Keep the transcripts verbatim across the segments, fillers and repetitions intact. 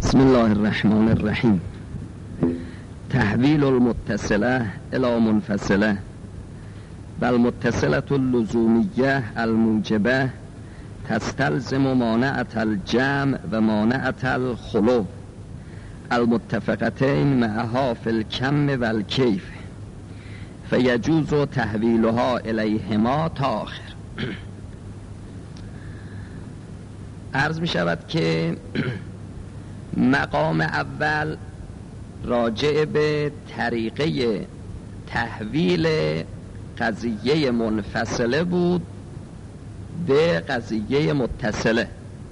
بسم الله الرحمن الرحیم. تحویل المتصله الى منفصله و المتصله اللزومیه الموجبه تستلزم مانعة الجمع و مانعة الخلو المتفقتين معها في الكم والكيف فيجوز تحویلها الیهما تا آخر. عرض می شود که مقام اول راجع به طریقه تحویل قضیه منفصله بود به قضیه متصله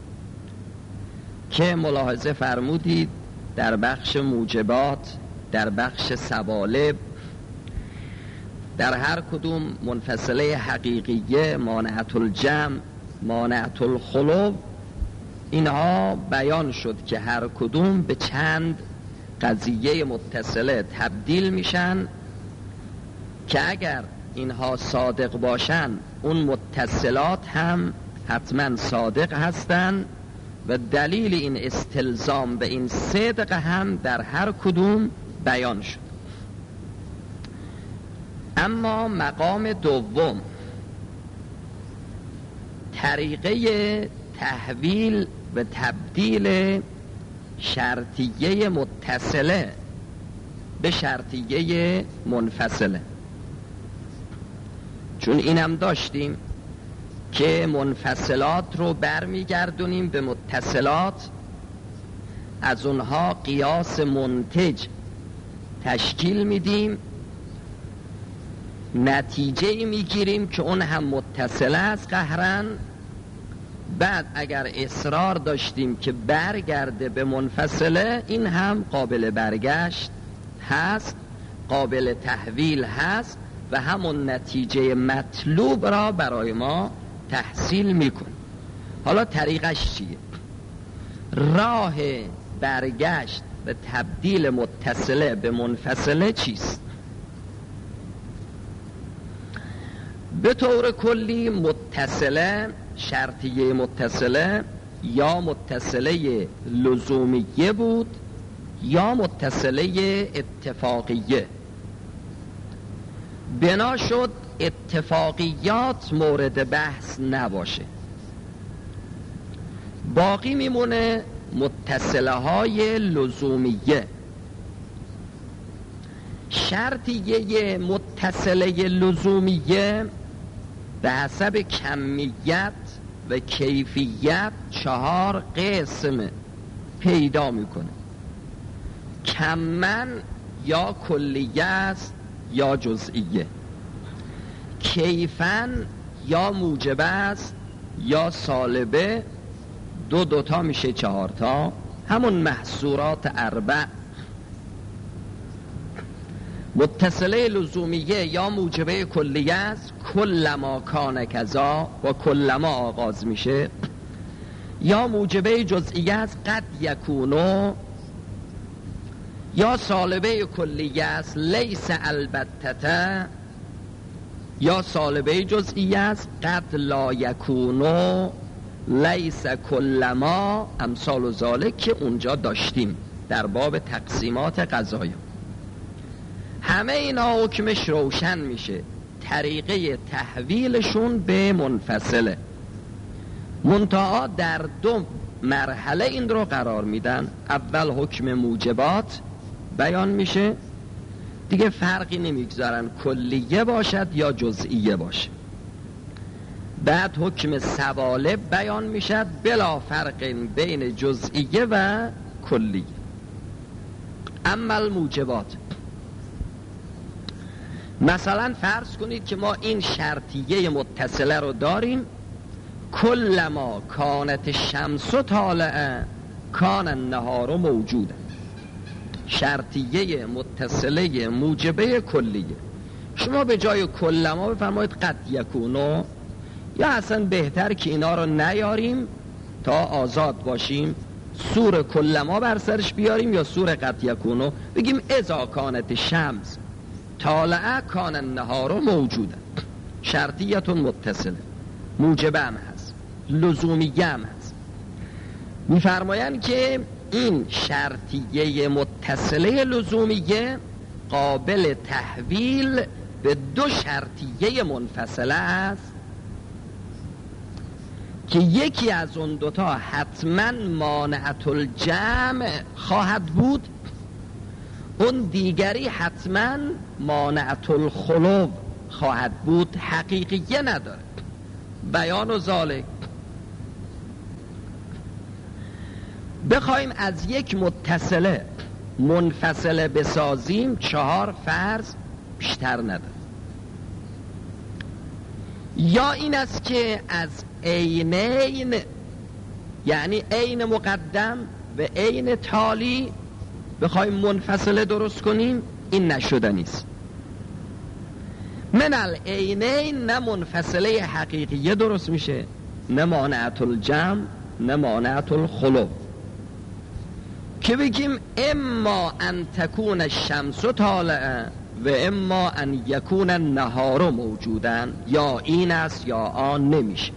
که ملاحظه فرمودید در بخش موجبات، در بخش سوالب، در هر کدوم منفصله حقیقیه، مانعة الجمع، مانعة الخلو، اینها بیان شد که هر کدوم به چند قضیه متصله تبدیل میشن که اگر اینها صادق باشن اون متصلات هم حتما صادق هستن و دلیل این استلزام به این صدق هم در هر کدوم بیان شد. اما مقام دوم طریقه تحویل و تبدیل شرطیه متصله به شرطیه منفصله، چون اینم داشتیم که منفصلات رو برمیگردونیم به متصلات، از اونها قیاس منتج تشکیل میدیم، نتیجه میگیریم که اون هم متصله است قهرن. بعد اگر اصرار داشتیم که برگرده به منفصله، این هم قابل برگشت هست، قابل تحویل هست و همون نتیجه مطلوب را برای ما تحصیل میکن. حالا طریقش چیه؟ راه برگشت و تبدیل متصله به منفصله چیست؟ به طور کلی متصله، شرطیه متصله یا متصله لزومیه بود یا متصله اتفاقیه. بنا شد اتفاقیات مورد بحث نباشه، باقی میمونه متصله های لزومیه. شرطیه متصله لزومیه به حسب کمیت و کیفیت چهار قسم پیدا میکنه. کمن یا کلیه است یا جزئیه، کیفن یا موجبه است یا سالبه، دو دوتا میشه چهارتا، همون محصورات اربع. متصله لزومیه یا موجبه کلیه است، کلما کان کذا و کلما آغاز میشه، یا موجبه جزئیه است، قد یکونو، یا سالبه کلیه است، لیس البتته، یا سالبه جزئیه است، قد لا یکونو، لیس کلما، امثال و ذالک که اونجا داشتیم در باب تقسیمات قضایا. همه اینا حکمش روشن میشه، طریقه تحویلشون به منفصله. منتها در دو مرحله این رو قرار میدن. اول حکم موجبات بیان میشه، دیگه فرقی نمیگذارن کلیه باشد یا جزئیه باشه. بعد حکم سوالب بیان میشد بلا فرق بین جزئیه و کلیه. اما الموجبات، مثلا فرض کنید که ما این شرطیه متصله رو داریم، کلما کانت شمس طالعه کان النهار موجوده. شرطیه متصله موجبه کلیه. شما به جای کلما بفرمایید قد یکونو، یا اصلا بهتر که اینا رو نیاریم تا آزاد باشیم، سور کلما بر سرش بیاریم یا سور قد یکونو، بگیم اذا کانت شمس طالعه کان النهار موجوده. شرطیتون متصله، موجبه هم هست، لزومیه هم هست. میفرمایند که این شرطیه متصله لزومیه قابل تحویل به دو شرطیه منفصله است که یکی از اون دوتا حتما مانعت الجمع خواهد بود، اون دیگری حتما مانعت الخلو خواهد بود. حقیقیه نداره. بیان و ذالک، بخوایم از یک متصله منفصله بسازیم چهار فرض بیشتر نداره. یا این است که از عینین، یعنی عین مقدم و عین تالی بخوایم منفصله درست کنیم، این نشدنی است. من العینین نه منفصله حقیقیه درست میشه، نه مانعت الجمع نه مانعت الخلو، که بگیم اما ان تکون الشمس طالعه و اما ان یکون النهار موجودا، یا این است یا آن نمیشه.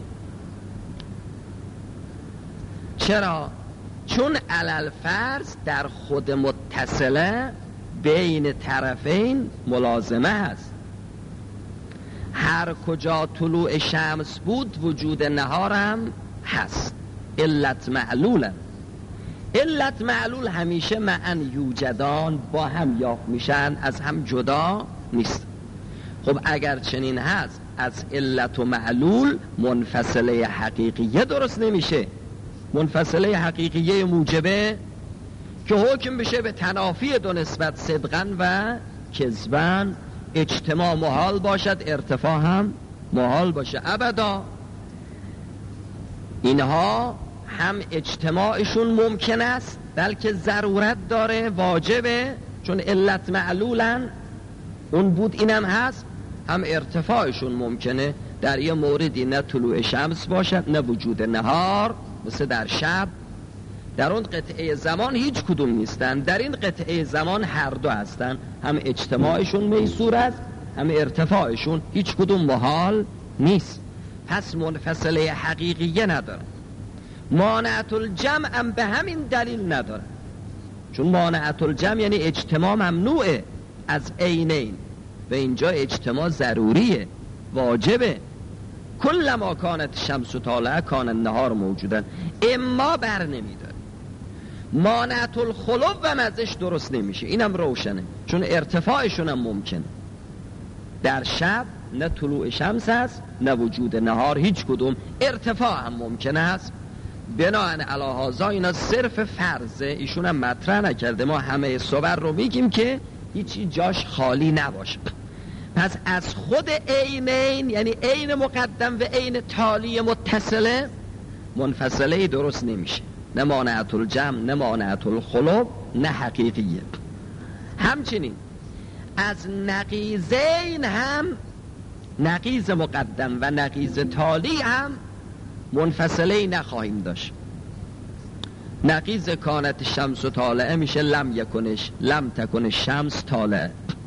چرا؟ چون علل فرض در خود متصله بین طرفین ملازمه هست. هر کجا طلوع شمس بود وجود نهارم هست. علت معلوله. علت معلول همیشه معن یوجدان، با هم یافت میشن، از هم جدا نیست. خب اگر چنین هست از علت و معلول منفصله حقیقیه درست نمیشه. منفصله حقیقیه موجبه که حکم بشه به تنافی دو نسبت صدقاً و کذباً، اجتماع محال باشد ارتفاع هم محال باشه ابدا. اینها هم اجتماعشون ممکن است بلکه ضرورت داره، واجبه، چون علت معلولن اون بود اینم هست. هم ارتفاعشون ممکنه در یه موردی نه طلوع شمس باشد نه وجود نهار، مثل در شب. در اون قطعه زمان هیچ کدوم نیستن، در این قطعه زمان هر دو هستن، هم اجتماعشون میسور است هم ارتفاعشون، هیچ کدوم محال نیست. پس منفصله حقیقیه نداره. مانعت الجمع هم به همین دلیل نداره، چون مانعت الجمع یعنی اجتماع ممنوعه از عینین، و اینجا اجتماع ضروریه، واجبه. کل ما کانت شمس و طالعه کان النهار موجودن. اما بر نمیداره. مانعت الخلو و ازش درست نمیشه، اینم روشنه، چون ارتفاعشون هم ممکنه. در شب نه طلوع شمس هست نه وجود نهار، هیچ کدوم. ارتفاع هم ممکنه است. بناهن علی هذا اینا صرف فرضه، ایشون هم مطرح نکرده. ما همه صور رو میگیم که هیچی جاش خالی نباشه. پس از خود عینین، یعنی عین مقدم و عین تالی متصله، منفصله درست نمیشه. نه مانعت الجمع نه مانعت الخلو نه حقیقیه. همچنین از نقیضین هم، نقیض مقدم و نقیض تالی هم منفصله نخواهیم داشت. نقیض کانت شمس و طالعه میشه لم یکنش لم تکن شمس طالعه.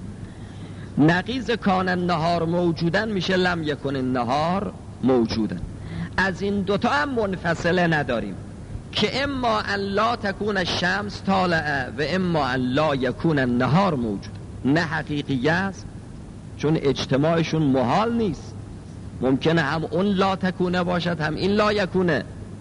نقیض کان النهار موجودن میشه لم یکن النهار موجودن. از این دوتا هم منفصله نداریم که اما ان لا تکون الشمس طالعه و اما ان لا یکون النهار موجود. نه حقیقیه است، چون اجتماعشون محال نیست. ممکنه هم اون لا تکونه باشد هم این لا یکونه.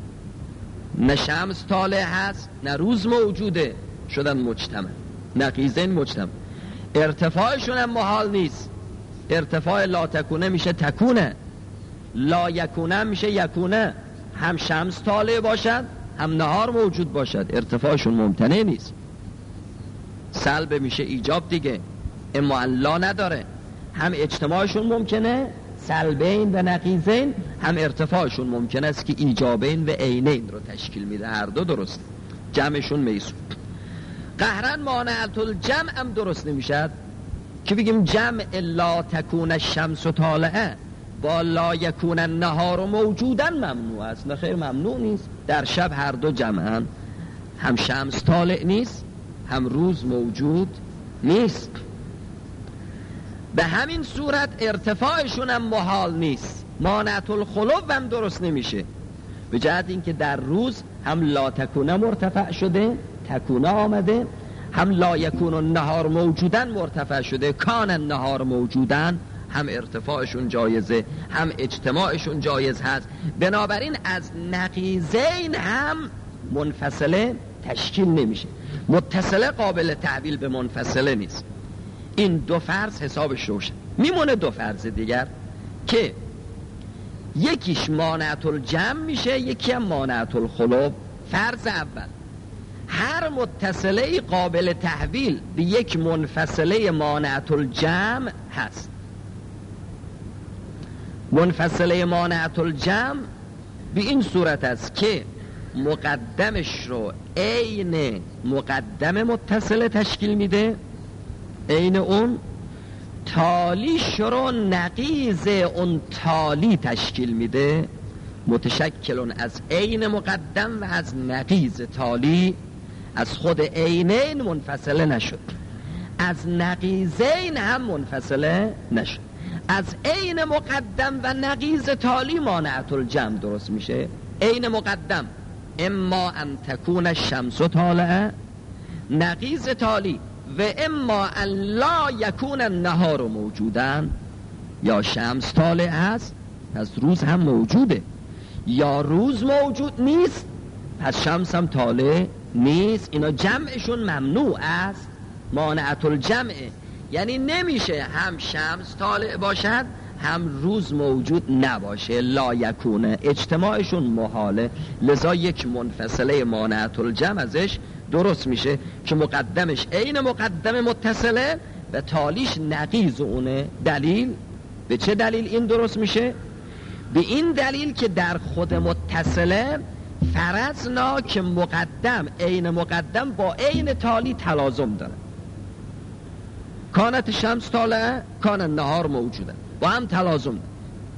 نه شمس طالع هست نه روز موجوده، شدن مجتمع. نقیضین مجتمع. ارتفاعشون هم محال نیست. ارتفاع لا تکونه میشه تکونه، لا یکونه میشه یکونه. هم شمس طالع باشد هم نهار موجود باشد، ارتفاعشون ممتنع نیست. سلب میشه ایجاب دیگه. اما لا نداره، هم اجتماعشون ممکنه سلبین و نقیضین، هم ارتفاعشون ممکن است که ایجابین و عینین رو تشکیل میده. هر دو درست، جمعشون میسود. قهرن مانعت الجمع هم درست نمیشد که بگیم جمع لا تکون الشمس طالعه با لا یکون النهار موجودن ممنوع است. نه خیر، ممنوع نیست. در شب هر دو جمعن، هم شمس طالع نیست هم روز موجود نیست. به همین صورت ارتفاعشون هم محال نیست. مانعت الخلو هم درست نمیشه، به جهت اینکه در روز هم لا تکونه مرتفع شده تکونه آمده، هم لا یکون النهار موجودن مرتفع شده، کان النهار موجودن هم ارتفاعشون جایزه هم اجتماعشون جایز هست. بنابراین از نقیضین هم منفصله تشکیل نمیشه، متصله قابل تحویل به منفصله نیست. این دو فرض حسابش روشن. میمونه دو فرض دیگر که یکیش مانعت الجمع میشه، یکی هم مانعت الخلو. فرض اول، هر متصله قابل تحویل به یک منفصله مانعت الجمع هست. منفصله مانعت الجمع به این صورت است که مقدمش رو عین مقدم متصله تشکیل میده، عین اون، تالیش رو نقیض اون تالی تشکیل میده، متشکلون از عین مقدم و از نقیض تالی. از خود عینین منفصله نشد، از نقیضین هم منفصله نشد. از عین مقدم و نقیض تالی مانعت الجمع درست میشه. عین مقدم اما ان تکون الشمس طالعه، نقیض تالی و اما ان لا یکون النهار موجودن، یا شمس طالع هست پس روز هم موجوده، یا روز موجود نیست پس شمس هم طالع نیست. اینا جمعشون ممنوع است، مانعت الجمع. یعنی نمیشه هم شمس طالع باشد هم روز موجود نباشه، لا یکونه، اجتماعشون محاله. لذا یک منفصله مانعت الجمع ازش درست میشه که مقدمش عین مقدم متصله و تالیش نقیض اونه. دلیل به چه دلیل این درست میشه؟ به این دلیل که در خود متصله فرضنا که مقدم عین مقدم با عین تالی تلازم داره. کانت شمس طالعه کان النهار موجوده، با هم تلازم داره.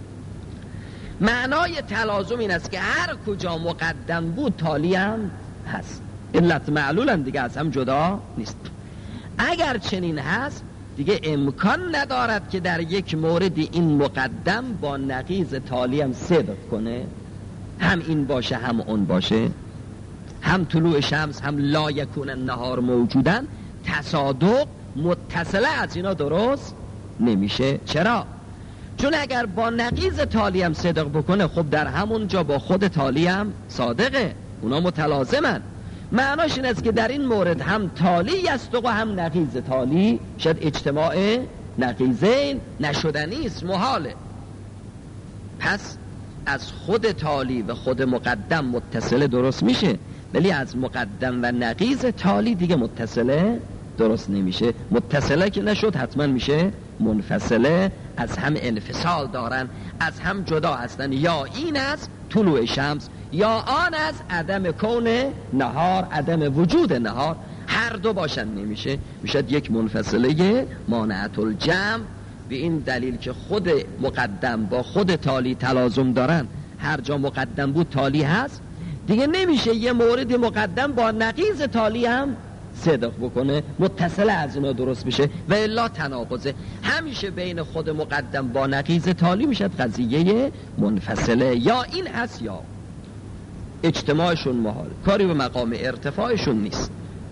معنای تلازم این است که هر کجا مقدم بود تالی هم هست. علت معلولن دیگه، از هم جدا نیست. اگر چنین هست دیگه امکان ندارد که در یک مورد این مقدم با نقیض تالی هم صدق کنه، هم این باشه هم اون باشه، هم طلوع شمس هم لا یکون النهار موجودن. تصادق متصله از اینا درست نمیشه. چرا؟ چون اگر با نقیض تالی هم صدق بکنه خب در همون جا با خود تالی هم صادقه، اونا متلازمن. معناش این است که در این مورد هم تالی یصدق و هم نقیض تالی، شاید اجتماع نقیضین نشدنی است، محاله. پس از خود تالی و خود مقدم متصله درست میشه، ولی از مقدم و نقیض تالی دیگه متصله درست نمیشه. متصله که نشد حتما میشه منفصله، از هم انفصال دارن، از هم جدا هستن. یا این است طلوع شمس یا آن از عدم کون نهار، عدم وجود نهار، هر دو باشن نمیشه، میشد یک منفصله مانعت الجمع. به این دلیل که خود مقدم با خود تالی تلازم دارن، هر جا مقدم بود تالی هست، دیگه نمیشه یه مورد مقدم با نقیض تالی هم صدق بکنه، متصله از اینا درست بشه و الا تناقضه. همیشه بین خود مقدم با نقیض تالی میشد قضیه منفصله، یا این هست یا اجتماعشون محال، کاری به مقام ارتفاعشون نیست.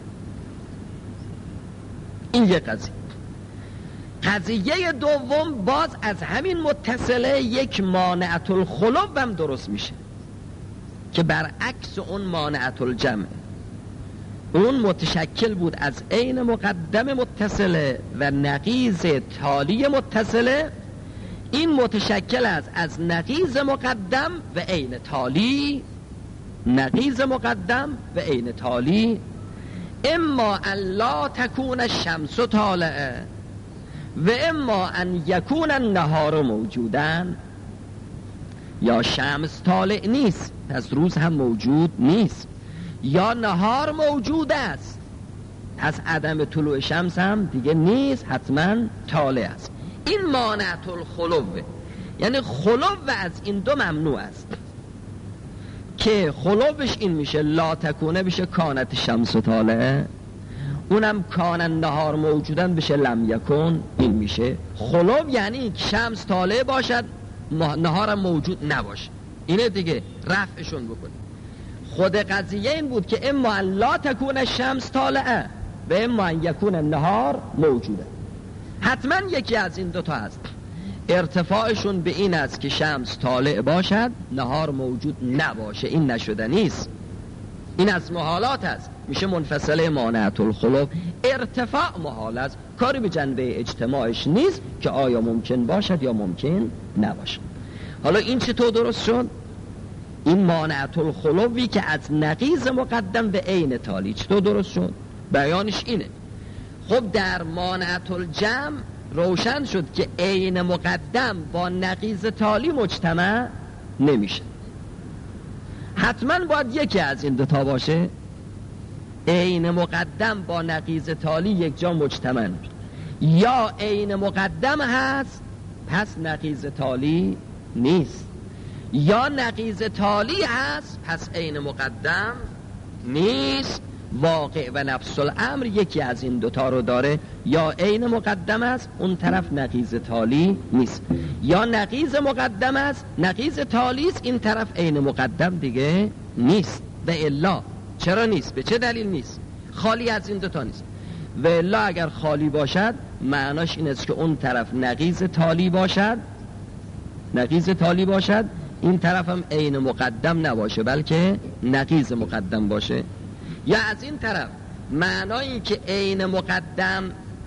این یک قضیه. قضیه دوم، باز از همین متصله یک مانعت الخلو هم درست میشه که برعکس اون مانعت الجمع. اون متشکل بود از عین مقدم متصله و نقیض تالی متصله. این متشکل است از نقیض مقدم و عین تالی، نقیض مقدم و عین تالی. اما ان لا تکون الشمس طالعه و اما ان یکون النهار موجودن، یا شمس طالع نیست پس روز هم موجود نیست، یا نهار موجود است پس عدم طلوع شمس هم دیگه نیست، حتما طالع است. این مانعت الخلوه، یعنی خلو از این دو ممنوع است، که خلوش این میشه لا تکونه بشه کانت شمس طالعه، اونم کان النهار موجودن بشه لم یکن. این میشه خلو، یعنی شمس طالع باشد نهارم موجود نباشه. اینه دیگه، رفعشون بکنیم. خود قضیه این بود که اما ان لا تکون الشمس طالعه و اما ان یکون النهار موجوده. حتما یکی از این دوتا هست. ارتفاعشون به این است که شمس طالع باشد، نهار موجود نباشه. این نشدنی است، این از محالات است، میشه منفصله مانعت الخلو. ارتفاع محال است، کاری به جنبه اجتماعش نیست که آیا ممکن باشد یا ممکن نباشد. حالا این چطور درست شد؟ این مانعت الخلوی که از نقیض مقدم به عین تالی چطور درست شد؟ بیانش اینه. خب در مانعت الجمع روشن شد که عین مقدم با نقیض تالی مجتمع نمیشه، حتما باید یکی از این دوتا باشه. عین مقدم با نقیض تالی یک جا مجتمع نمیشه. یا عین مقدم هست پس نقیض تالی نیست، یا نقیض تالی هست پس عین مقدم نیست. واقع و نفس الامر یکی از این دوتا رو داره، یا عین مقدم است اون طرف نقیض تالی نیست، یا نقیض مقدم است نقیض تالی است این طرف عین مقدم دیگه نیست. و الا چرا نیست؟ به چه دلیل نیست؟ خالی از این دوتا نیست. و الا اگر خالی باشد معناش این است که اون طرف نقیض تالی باشد، نقیض تالی باشد این طرف هم عین مقدم نباشه بلکه نقیض مقدم باشه. یا از این طرف معنای این که عین مقدم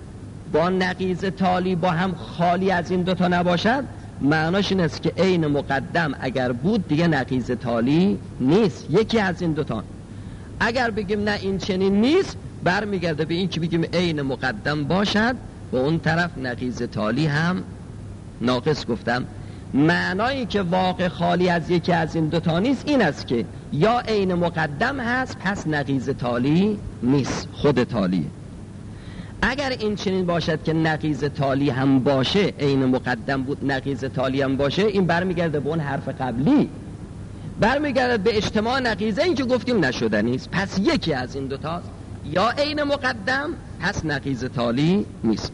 با نقیض تالی با هم خالی از این دوتا نباشد معناش این است که عین مقدم اگر بود دیگه نقیض تالی نیست، یکی از این دوتا. اگر بگیم نه این چنین نیست برمیگرده به این که بگیم عین مقدم باشد و اون طرف نقیض تالی هم ناقص. گفتم معنایی که واقع خالی از یکی از این دوتا نیست این است که یا عین مقدم هست پس نقیض تالی نیست، خود تالیه. اگر این چنین باشد که نقیض تالی هم باشه، عین مقدم بود نقیض تالی هم باشه، این برمیگرده به اون حرف قبلی، برمیگرده به اجتماع نقیضه این که گفتیم نشدنی است. پس یکی از این دوتاست، یا عین مقدم پس نقیض تالی نیست،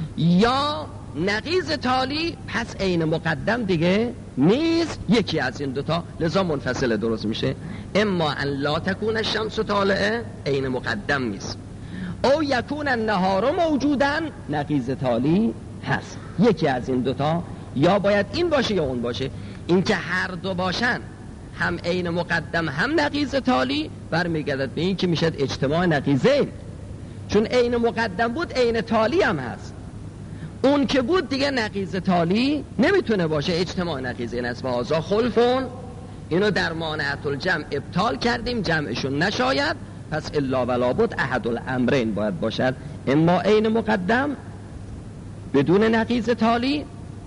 یا نقیض تالی پس عین مقدم دیگه نیست، یکی از این دوتا. لذا منفصل درست میشه. اما ان لا تکون الشمس طالعه عین مقدم نیست، او یکون النهار موجودن نقیض تالی هست. یکی از این دوتا یا باید این باشه یا اون باشه. این که هر دو باشن، هم عین مقدم هم نقیض تالی، برمیگردد به این که میشد اجتماع نقیضین، چون عین مقدم بود عین تالی هم هست، اون که بود دیگه نقیض تالی نمیتونه باشه، اجتماع نقیضین است. و هذا خلفون، اینو در مانعت الجمع ابطال کردیم، جمعشون نشاید، پس الا ولا بد احد الامرین باید باشد، اما عین مقدم بدون نقیض تالی،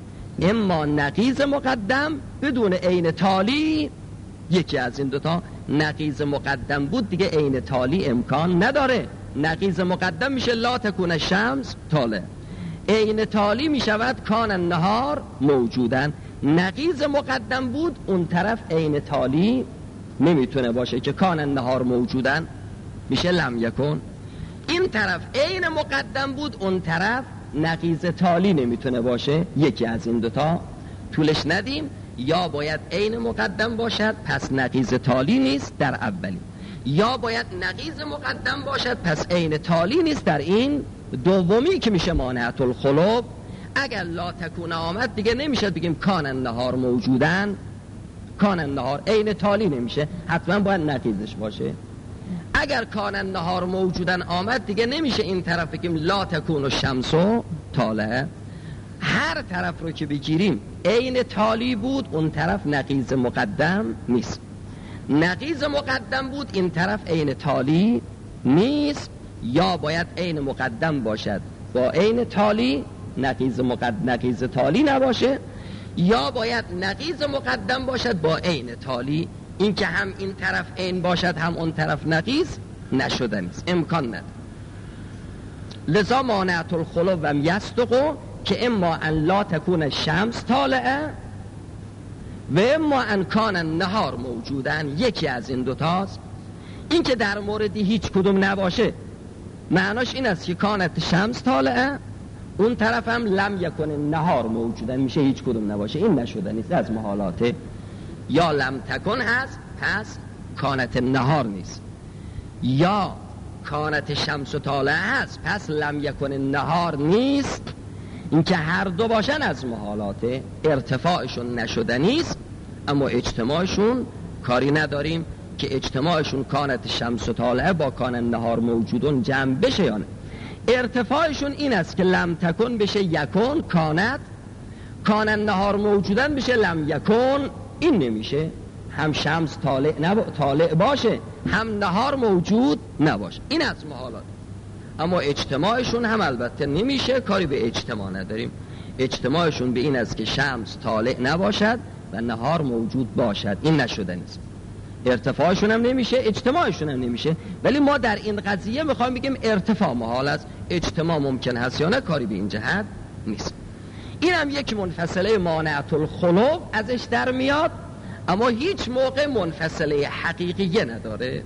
اما نقیض مقدم بدون عین تالی. یکی از این دوتا. نقیض مقدم بود دیگه عین تالی امکان نداره، نقیض مقدم میشه لا تکون الشمس طالع، عین تالی میشود کان النهار موجودن. نقیض مقدم بود اون طرف عین تالی نمیتونه باشه که کان النهار موجودن میشه لم یکن. این طرف عین مقدم بود اون طرف نقیض تالی نمیتونه باشه. یکی از این دوتا طولش ندیم، یا باید عین مقدم باشد پس نقیض تالی نیست در اولی، یا باید نقیض مقدم باشد پس عین تالی نیست در این دومی که میشه مانعت الخلو. اگر لا تکون آمد دیگه نمیشه بگیم کان النهار موجودن، کان النهار عین تالی نمیشه، حتما باید نقیضش باشه. اگر کان النهار موجودن آمد دیگه نمیشه این طرف بگیم لا تکون الشمس طالعه. هر طرف رو که بگیریم عین تالی بود اون طرف نقیض مقدم نیست، نقیض مقدم بود این طرف عین تالی نیست. یا باید عین مقدم باشد با عین تالی، نقیض مقدم نقیض تالی نباشه، یا باید نقیض مقدم باشد با عین تالی. این که هم این طرف عین باشد هم اون طرف نقیض نشدنی است، امکان نداره. لذا مانعت الخلو و یصدق که اما ان لا تکون الشمس طالعه و اما ان کان النهار موجودن، یکی از این دوتاست. این که در موردی هیچ کدوم نباشه معناش این است که کانت شمس طالعه، اون طرف هم لم یکن النهار موجودن میشه هیچ کدوم نباشه، این نشدنی است، از محالاته. یا لم تکن هست پس کانت نهار نیست، یا کانت شمس و طالعه هست پس لم یکن نهار نیست. این که هر دو باشن از محالاته، ارتفاعشون نشدنی است اما اجتماعشون کاری نداریم که اجتماعشون کانت شمس و طالعه با کان نهار موجودون جمع بشه یا نه. ارتفاعشون این است که لم تکن بشه یکن کانت، کان نهار موجودن بشه لم یکن. این نمیشه، هم شمس طالع, نب... طالع باشه هم نهار موجود نباشه، این از محالات. اما اجتماعشون هم البته نمیشه، کاری به اجتماع نداریم. اجتماعشون به این است که شمس طالع نباشد و نهار موجود باشد، این نشده نیست. ارتفاعشون هم نمیشه، اجتماعشون هم نمیشه. ولی ما در این قضیه میخوایم بگیم ارتفاع محال است، اجتماع ممکن هست یا نه، کاری به این جهت نیست. این هم یک منفصله مانعت الخلو ازش در میاد، اما هیچ موقع منفصله حقیقیه نداره.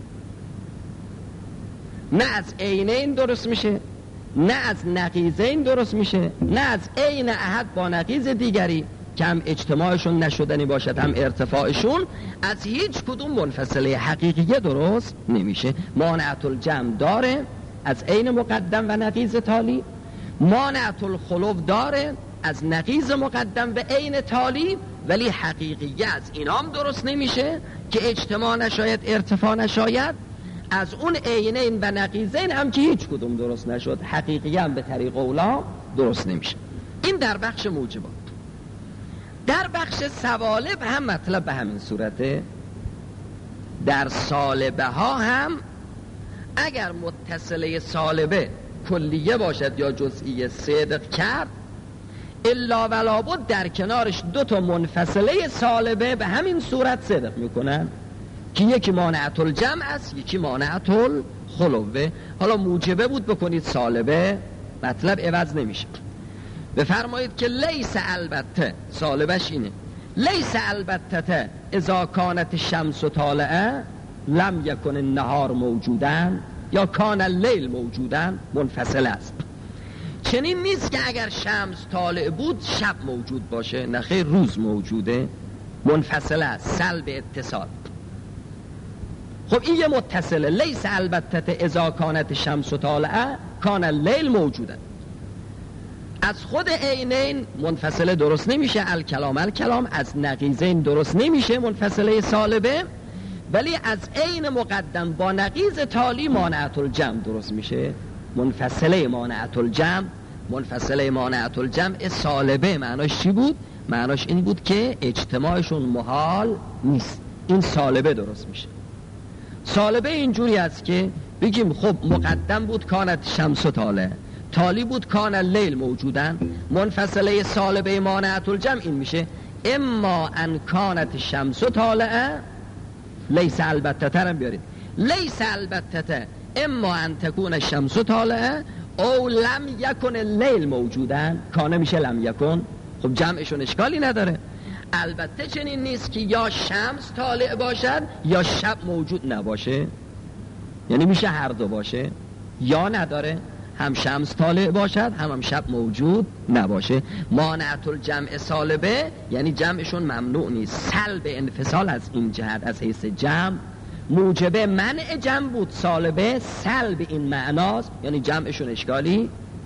نه از عینین درست میشه، نه از نقیضین درست میشه، نه از عین احد با نقیض دیگری که هم اجتماعشون نشدنی باشد هم ارتفاعشون، از هیچ کدوم منفصله حقیقیه درست نمیشه. مانعت الجمع داره از عین مقدم و نقیض تالی، مانعت الخلو داره از نقیض مقدم و عین تالی، ولی حقیقیه از اینام درست نمیشه که اجتماع نشاید ارتفاع نشاید. از اون عینین و نقیضین هم که هیچ کدوم درست نشد، حقیقیه هم به طریق اولا درست نمیشه. این در بخش موجبات. در بخش سوالب هم مطلب به همین صورته. در سالبه ها هم اگر متصله سالبه کلیه باشد یا جزئیه صدق کرد، الا ولا بد در کنارش دو تا منفصله سالبه به همین صورت صدق میکنن که یکی مانعت الجمع است، یکی مانعت الخلوه. حالا موجبه بود بکنید سالبه، مطلب عوض نمیشه. بفرمایید که لیس البته، سالبش اینه، لیس البته اذا کانت شمس و طالعه لم یکن النهار موجودن یا کان اللیل موجودن، منفصل است. چنین نیست که اگر شمس طالع بود شب موجود باشه، نه خیر، روز موجوده، منفصل است، سلب اتصال. خب این یه متصله، لیس البته اذا کانت شمس و طالعه کان اللیل موجودن. از خود عینین منفصله درست نمیشه، الکلام الکلام. از نقیضین درست نمیشه منفصله سالبه، ولی از عین مقدم با نقیض تالی مانعت الجمع درست میشه. منفصله مانعت الجمع، منفصله مانعت الجمع سالبه معناش چی بود؟ معناش این بود که اجتماعشون محال نیست، این سالبه درست میشه. سالبه اینجوری است که بگیم خب مقدم بود کانت شمس و طالع، تالی بود کان اللیل موجودن، منفصله سالبه مانعت الجمع این میشه اما ان کانت شمس و طالعه، لیس البته ترم بیارید، لیس البته اما ان تکون شمس و طالعه او لم یکن اللیل موجودن، کانه میشه لم یکن. خب جمعشون اشکالی نداره. البته چنین نیست که یا شمس طالع باشد یا شب موجود نباشه، یعنی میشه هر دو باشه، یا نداره هم شمس طالع باشد هم هم شب موجود نباشه. مانعت الجمع سالبه یعنی جمعشون ممنوع نیست، سلب انفصال از این جهت از حیث جمع. موجبه منع جمع بود، سالبه سلب این معناست، یعنی جمعشون اشکالی.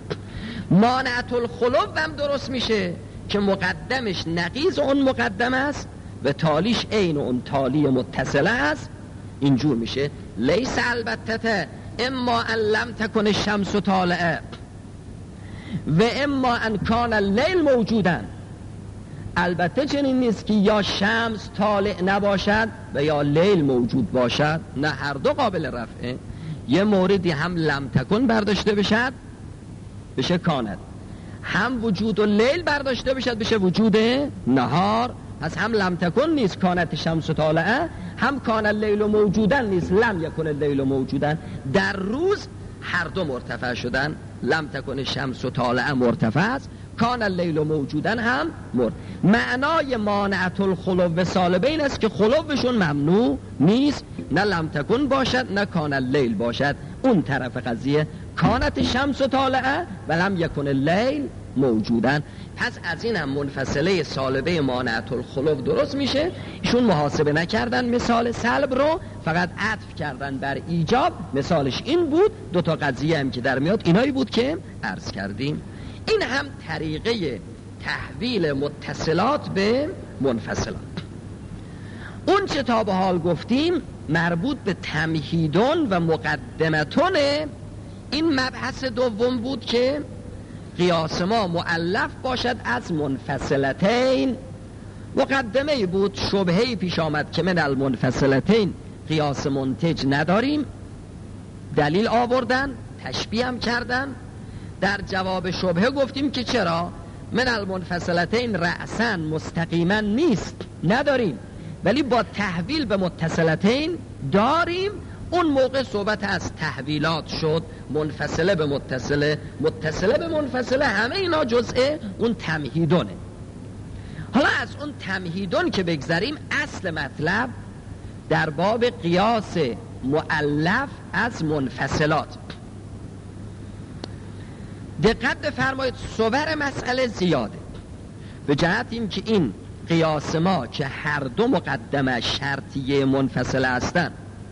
مانعت الخلو هم درست میشه که مقدمش نقیض اون مقدم است و تالیش عین اون تالی متصله است. اینجور میشه لیس البته اما ان لم تکن الشمس طالعه و اما ان کان اللیل موجودن. البته چنین نیست که یا شمس طالع نباشد و یا لیل موجود باشد، نه، هر دو قابل رفعه. یه موردی هم لم تکن برداشته بشد بشه کانت، هم وجود و لیل برداشته بشد بشه وجود نهار. پس هم لم تکن نیست کانت شمس طالعه، هم کان اللیل موجودن نیست لم یکن اللیل موجودن. در روز هر دو مرتفع شدن، لم تکن شمس طالعه مرتفع است، کان اللیل موجودن هم مرد. معنای مانعت الخلو سالبه این است که خلوشون ممنوع نیست، نه لم تکن باشد نه کان اللیل باشد. اون طرف قضیه کانت شمس طالعه و لم یکن اللیل موجودن. پس از این هم منفصله سالبه مانعت الخلو درست میشه. ایشون محاسبه نکردن مثال سلب رو، فقط عطف کردن بر ایجاب. مثالش این بود. دو تا قضیه هم که در میاد اینایی بود که عرض کردیم. این هم طریقه تحویل متصلات به منفصلات. اون چه تا به حال گفتیم مربوط به تمهیدون و مقدمتون این مبحث دوم بود که قیاس ما مؤلف باشد از منفصلتین. مقدمه بود، شبهه‌ای پیش آمد که من المنفصلتین قیاس منتج نداریم، دلیل آوردن، تشبیه هم کردن. در جواب شبهه گفتیم که چرا من المنفصلتین رأساً مستقیما نیست، نداریم، ولی با تحویل به متصلتین داریم. اون موقع صحبت از تحویلات شد، منفصله به متصله، متصله به منفصله، همه اینا جزء اون تمهیدونه. حالا از اون تمهیدون که بگذاریم، اصل مطلب در باب قیاس مؤلف از منفصلات. دقت بفرمایید، صور مسئله زیاده، به جهت این که این قیاس ما که هر دو مقدمه شرطیه منفصله هستن،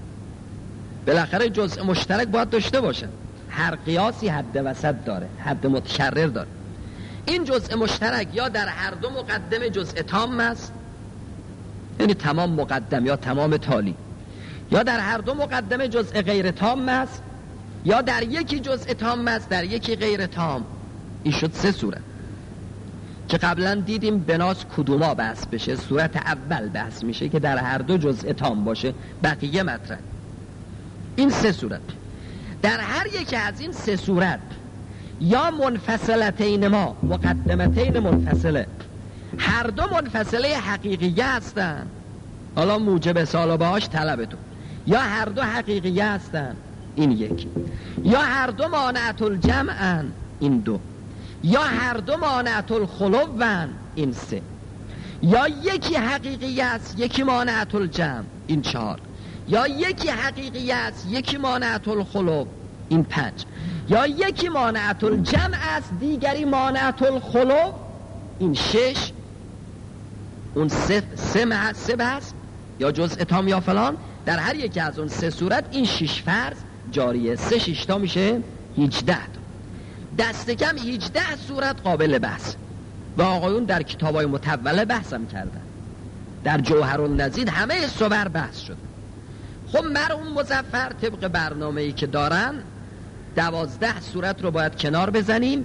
بالاخره جزء مشترک باید داشته باشه. هر قیاسی حد وسط داره، حد متشرر داره. این جزء مشترک یا در هر دو مقدمه جزء تام است، یعنی تمام مقدم یا تمام تالی، یا در هر دو مقدمه جزء غیر تام است، یا در یکی جزء تام است در یکی غیر تام. این شد سه صورت که قبلا دیدیم بناس کدوما بحث بشه. صورت اول بحث میشه که در هر دو جزء تام باشه، بقیه مطرح. این سه صورت، در هر یک از این سه صورت یا منفصلتین ما مقدمتین منفصله، هر دو منفصله حقیقیه هستن، حالا موجب سالبهاش طلبتون، یا هر دو حقیقیه هستن، این یکی، یا هر دو مانعت الجمعن، این دو، یا هر دو مانعت الخلوون، این سه، یا یکی حقیقیه است یکی مانعت الجمع، این چهار، یا یکی حقیقی است یکی مانعت الخلو، این پنج، یا یکی مانعت الجمع است دیگری مانعت الخلو، این شش. اون سه سه سه بس یا جزء تام یا فلان، در هر یکی از اون سه صورت این شش فرض جاریه. سه شش تا میشه هجده تا. دست کم هجده صورت قابل بحث و آقایون در کتابای مطوله بحثم کردن. در جوهرالنزید همه صور بحث شد. خب مرحوم مظفر طبق برنامه‌ای که دارن دوازده صورت رو باید کنار بزنیم.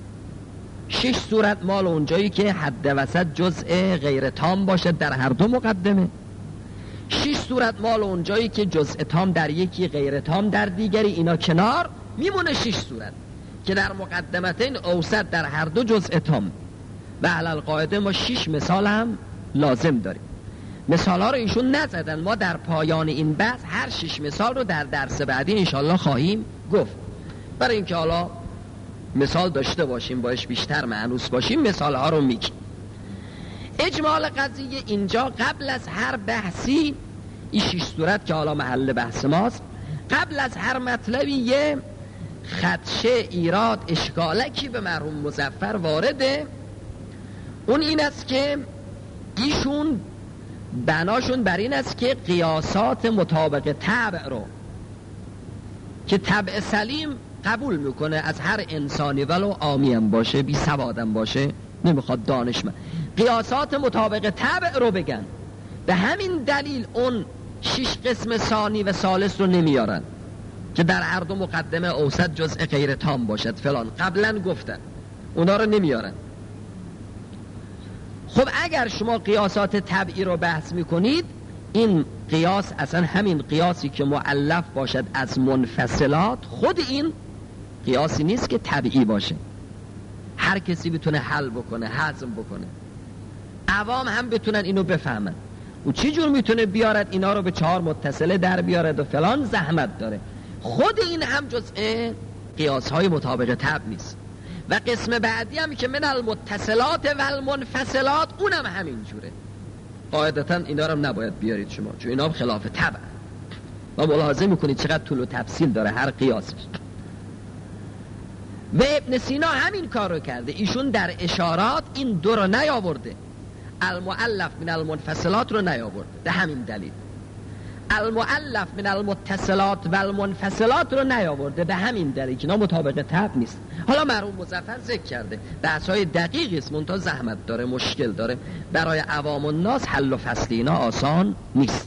شش صورت مال اونجایی که حد وسط جزء غیر تام باشه در هر دو مقدمه، شش صورت مال اونجایی که جزء تام در یکی غیر تام در دیگری، اینا کنار میمونه شش صورت که در مقدمتین اوسط در هر دو جزء تام. و علی القاعده ما شش مثال هم لازم داریم. مثال ها رو ایشون نزدن، ما در پایان این بحث هر شش مثال رو در درس بعدی انشالله خواهیم گفت، برای اینکه حالا مثال داشته باشیم باش بیشتر معنوس باشیم. مثال ها رو میگیم. اجمال قضیه اینجا قبل از هر بحثی، این شش صورت که حالا محل بحث ماست، قبل از هر مطلبی یه خدشه ایراد اشکالکی به مرحوم مظفر وارده. اون این است که ایشون بناشون بر این است که قیاسات مطابق طبع رو که طبع سلیم قبول میکنه از هر انسانی ولو عامی هم باشه، بی سوادم باشه، نمیخواد دانشمند، قیاسات مطابق طبع رو بگن. به همین دلیل اون شش قسم ثانی و ثالث رو نمیارن که در هر دو مقدمه اوسط جزء غیر تام باشد فلان، قبلا گفتن اونا رو نمیارن. خب اگر شما قیاسات طبعی رو بحث میکنید، این قیاس اصلا همین قیاسی که مؤلف باشد از منفصلات، خود این قیاسی نیست که طبعی باشه، هر کسی بتونه حل بکنه، هضم بکنه، عوام هم بتونن اینو بفهمن. و چی جور میتونه بیارد اینا رو به چهار متصله در بیارد و فلان، زحمت داره. خود این هم جزء قیاس های مطابق طبع نیست. و قسم بعدی هم که من المتصلات و المنفصلات، اونم همین جوره. قاعدتا اینا رو نباید بیارید شما، چون اینا هم خلاف طبع و ملاحظه میکنید چقدر طول و تفصیل داره هر قیاسش. و ابن سینا همین کار رو کرده. ایشون در اشارات این دو رو نیاورده، المؤلف من المنفصلات رو نیاورده، به همین دلیل المؤلف من المتصلات و المنفصلات رو نیاورده، به همین دلیل که اینا مطابق طبع نیست. حالا مرحوم مظفر ذکر کرده بحث‌های دقیقی است، منتها زحمت داره، مشکل داره، برای عوام الناس حل و فصل اینا آسان نیست.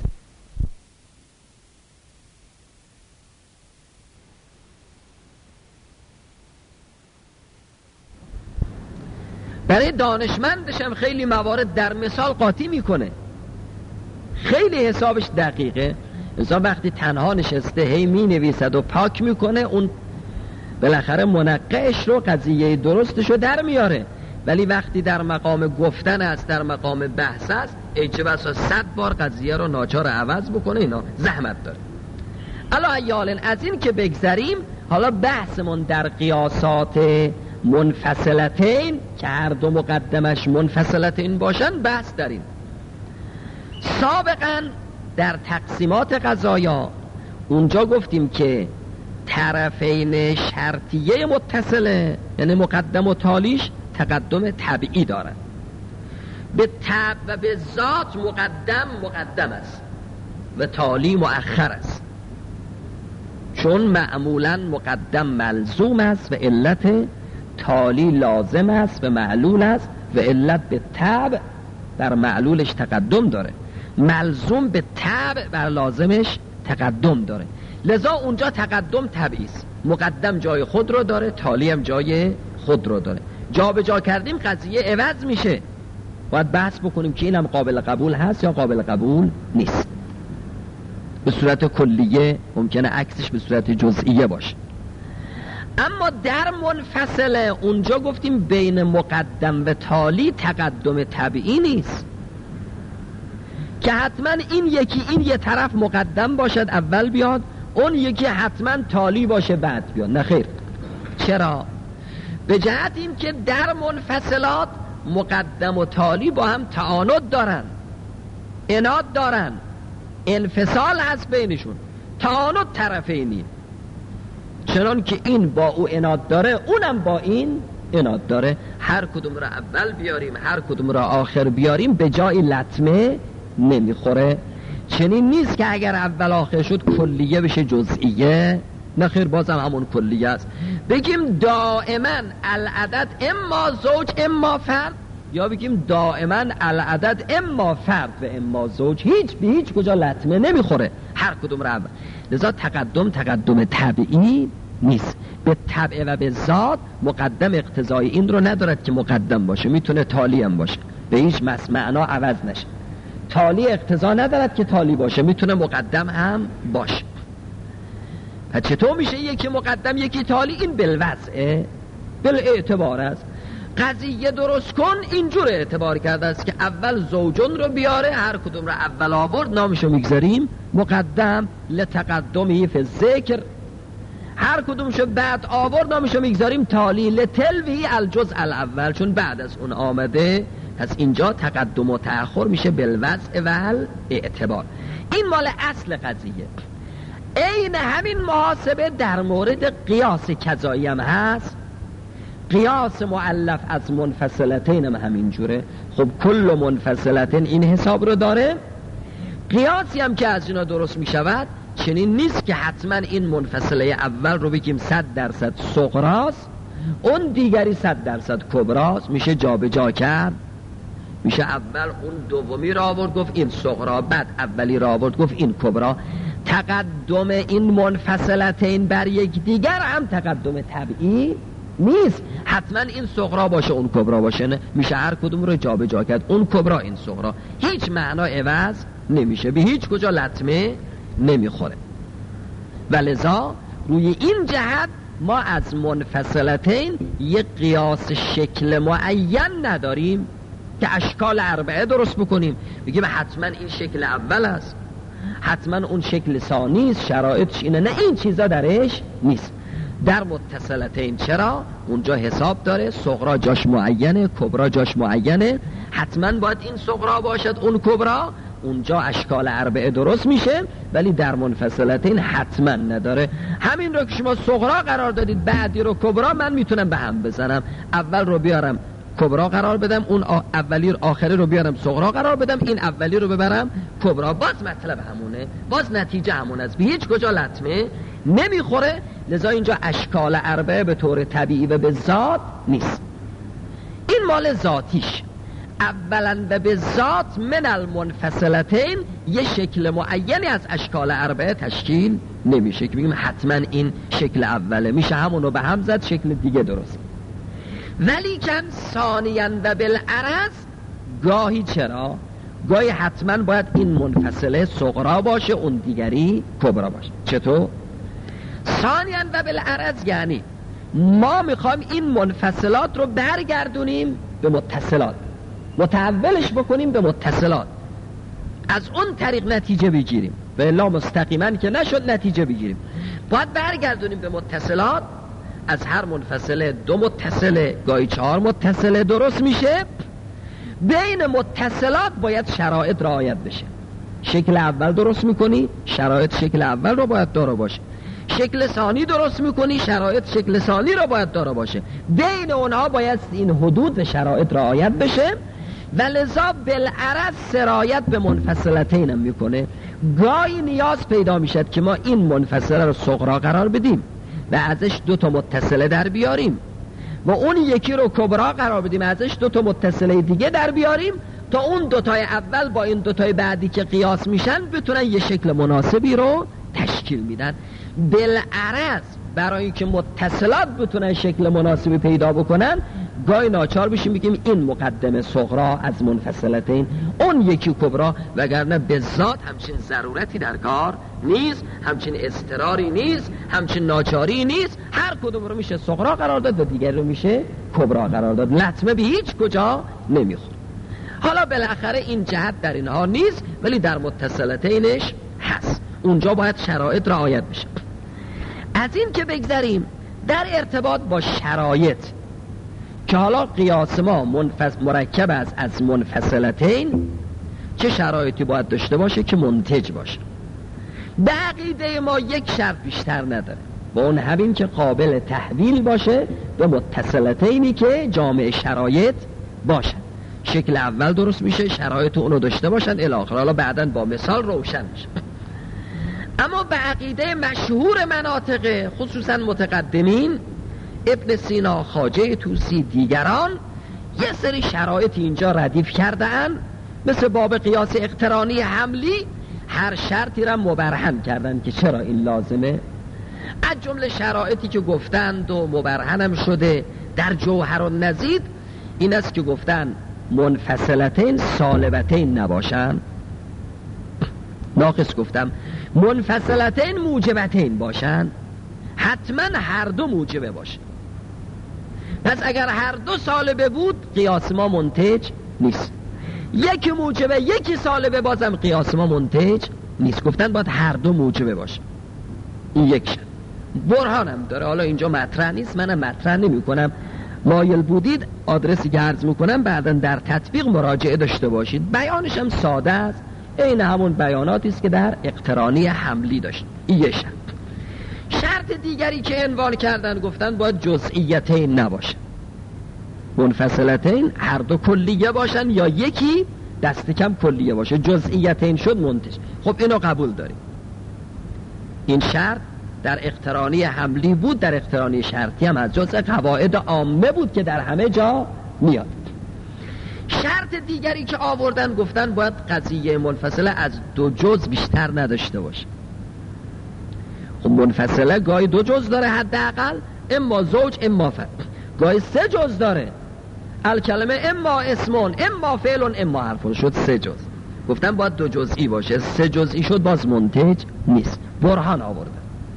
برای دانشمندش هم خیلی موارد در مثال قاطی میکنه، خیلی حسابش دقیقه. مثلا وقتی تنها نشسته هی می نویسد و پاک میکنه، اون بالاخره منقعش رو، قضیه درستش رو در میاره. ولی وقتی در مقام گفتن است، در مقام بحث است، اجبه بسا صد بار قضیه رو ناچار عوض بکنه، اینا زحمت داره. الا ایالن از این که بگذریم، حالا بحثمون در قیاسات منفصلتین که هر دو مقدمش منفصلتین باشن بحث داریم. سابقا در تقسیمات قضایا اونجا گفتیم که طرفین شرطیه متصله، یعنی مقدم و تالیش تقدم طبیعی دارن. به طبع و به ذات مقدم مقدم است و تالی مؤخر است، چون معمولا مقدم ملزوم است و علت تالی لازم است و معلول است و علت به طبع بر معلولش تقدم داره، ملزوم به طبع بر لازمش تقدم داره. لذا اونجا تقدم طبیعی است، مقدم جای خود رو داره، تالی هم جای خود رو داره. جا به جا کردیم قضیه عوض میشه، باید بحث بکنیم که اینم قابل قبول هست یا قابل قبول نیست. به صورت کلیه ممکنه عکسش به صورت جزئیه باشه. اما در منفصله اونجا گفتیم بین مقدم و تالی تقدم طبیعی نیست که حتما این یکی این یه طرف مقدم باشد اول بیاد، اون یکی حتما تالی باشه بعد بیاد. نه خیر. چرا؟ به جهت این که در منفصلات مقدم و تالی با هم تعاند دارن، عناد دارن، انفصال هست بینشون، تعاند طرفینی، چنان که این با او عناد داره اونم با این عناد داره. هر کدوم را اول بیاریم هر کدوم را آخر بیاریم به جای لطمه نمیخوره. چنین نیست که اگر اول آخر شد کلیه بشه جزئیه، نه خیر، بازم همون کلیه است. بگیم دائما العدد اما زوج اما فرد، یا بگیم دائما العدد اما فرد و اما زوج، هیچ به هیچ کجا لطمه نمیخوره، هر کدوم را اول. لذا تقدم تقدم طبیعی نیست. به طبع و به ذات مقدم اقتضای این رو ندارد که مقدم باشه، میتونه تالی هم باشه، به هیچ معنا عوض نشه. تالی اقتضا ندارد که تالی باشه، میتونه مقدم هم باشه. پس چطور میشه یکی مقدم یکی تالی؟ این بالوضعه، بالاعتبار است. قضیه درست کن اینجور اعتبار کرده است که اول زوجون رو بیاره، هر کدوم رو اول آورد نامشو میگذاریم مقدم لتقدمی فی ذکر، هر کدومشو بعد آورد نامشو میگذاریم تالی لتلوی الجزء الاول، چون بعد از اون آمده. پس اینجا تقدم و تأخر میشه بالوضع و اعتبار. این مال اصل قضیه. این همین محاسبه در مورد قیاس کذایی هم هست. قیاس مؤلف از منفصلتین هم همین جوره. خب کل منفصلتین این حساب رو داره. قیاسی هم که از اینا درست میشود چنین نیست که حتما این منفصله اول رو بگیم صد درصد صغراست، اون دیگری صد درصد کبراست. میشه جا به جا کرد. میشه اول اون دومی را آورد گفت این صغرا، بعد اولی را آورد گفت این کبرا. تقدم این منفصلتین بر یک دیگر هم تقدم طبیعی نیست، حتما این صغرا باشه اون کبرا باشه. نه، میشه هر کدوم رو جا به جا کرد، اون کبرا این صغرا، هیچ معنا عوض نمیشه، به هیچ کجا لطمه نمیخوره. ولذا روی این جهت ما از منفصلتین یک قیاس شکل معین نداریم که اشکال اربعه درست بکنیم بگیم حتما این شکل اول است، حتما اون شکل ثانی است، شرایطش اینه. نه، این چیزا درش نیست. در متصلتین چرا؟ اونجا حساب داره، صغرا جاش معینه، کبرا جاش معینه، حتما باید این صغرا باشد اون کبرا، اونجا اشکال اربعه درست میشه، ولی در منفصلتین حتما نداره. همین رو که شما صغرا قرار دادید، بعدی رو کبرا، من میتونم به هم بزنم، اول رو بیارم کبرا قرار بدم، اون اولی رو آخری رو بیارم صغرا قرار بدم، این اولی رو ببرم کبرا، باز مطلب همونه، باز نتیجه همون است، به هیچ کجا لطمه نمیخوره. لذا اینجا اشکال اربعه به طور طبیعی و به ذات نیست. این مال ذاتیش. اولا و به ذات من المنفصلتین یه شکل معینی از اشکال اربعه تشکیل نمیشه که بگیم حتما این شکل اوله، میشه همونو به هم زد شکل دیگه درست. ولی کن ثانیاً و بالعرض گاهی چرا؟ گاهی حتما باید این منفصله صغرا باشه، اون دیگری کبرا باشه. چطور؟ ثانیاً و بالعرض یعنی ما میخوایم این منفصلات رو برگردونیم به متصلات، متحولش بکنیم به متصلات، از اون طریق نتیجه بگیریم، و الا مستقیما که نشد نتیجه بگیریم. باید برگردونیم به متصلات، از هر منفصله دو متصله گاهی چهار متصله درست میشه. بین متصلات باید شرایط رعایت بشه. شکل اول درست میکنی، شرایط شکل اول رو باید داره باشه. شکل ثانی درست میکنی، شرایط شکل ثانی رو باید داره باشه. بین اونها باید این حدود و شرایط رعایت بشه، و لذا بالعرض سرایت به منفصلتین هم میکنه. گاهی نیاز پیدا میشد که ما این منفصله رو صغرا قرار بدیم و ازش دو تا متصله در بیاریم، و اون یکی رو کبرا قرار بدیم ازش دو تا متصله دیگه در بیاریم، تا اون دوتای اول با این دوتای بعدی که قیاس میشن بتونن یه شکل مناسبی رو تشکیل میدن. بالعرض برای اینکه متصلات بتونن شکل مناسبی پیدا بکنن، گاهی ناچار بشیم بگیم این مقدمه صغرا از منفصلتین، اون یکی کبرا، وگرنه به ذات همچین ضرورتی در کار نیست، همچین اضطراری نیست، همچین ناچاری نیست. هر کدوم رو میشه صغرا قرار داد و دیگر رو میشه کبرا قرار داد، لطمه به هیچ کجا نمیخوره. حالا بالاخره این جهت در اینها نیست، ولی در متصلتینش هست، اونجا باید شرایط رعایت بشه. از این که بگذاریم در ارتباط با شرایط که حالا قیاس ما منفصل مرکب است از منفصلتین، چه شرایطی باید داشته باشه که منتج باشه. به عقیده ما یک شرط بیشتر نداره، و اون همین که قابل تحویل باشه به متصلتینی که جامع شرایط باشن. شکل اول درست میشه، شرایط اونو داشته باشن الی آخر. حالا بعداً با مثال روشن میشه. اما به عقیده مشهور مناطق خصوصا متقدمین، ابن سینا، خواجه طوسی، دیگران، یه سری شرایط اینجا ردیف کردن، مثل باب قیاس اقترانی حملی، هر شرطی را مبرهن کردن که چرا این لازمه. از جمله شرایطی که گفتند و مبرهنم شده در جوهر و نزید این است که گفتن منفصلتین سالبتین نباشن، ناقص گفتم منفصلتین موجبتین باشن، حتما هر دو موجبه باشه. پس اگر هر دو سالبه بود قیاس ما منتج نیست، یکی موجبه یکی سالبه بازم قیاس ما منتج نیست. گفتن باید هر دو موجبه باشه. این یک شد. برهانم داره، حالا اینجا مطرح نیست، منم مطرح نمی کنم. مایل بودید آدرسی که عرض میکنم بعدا در تطبیق مراجعه داشته باشید. بیانش هم ساده است، این همون بیاناتی است که در اقترانی حملی داشت. این یه شرط. شرط دیگری که عنوان کردن گفتن باید جزئیتین نباشه، منفصلتین هر دو کلیه باشن یا یکی دست کم کلیه باشه. جزئیتین شد منتج. خب اینو قبول داریم. این شرط در اقترانی حملی بود، در اقترانی شرطی هم از جزء قواعد عامه بود که در همه جا میاد. شرط دیگری که آوردن گفتن باید قضیه منفصله از دو جز بیشتر نداشته باشه. خب منفصله گاهی دو جز داره حداقل، اما زوج اما فرد، گاهی سه جز داره، الکلمه اما اسمون اما فعلون اما حرفون، شد سه جز. گفتن باید دو جزئی باشه، سه جزئی شد باز منتج نیست. برهان آوردن.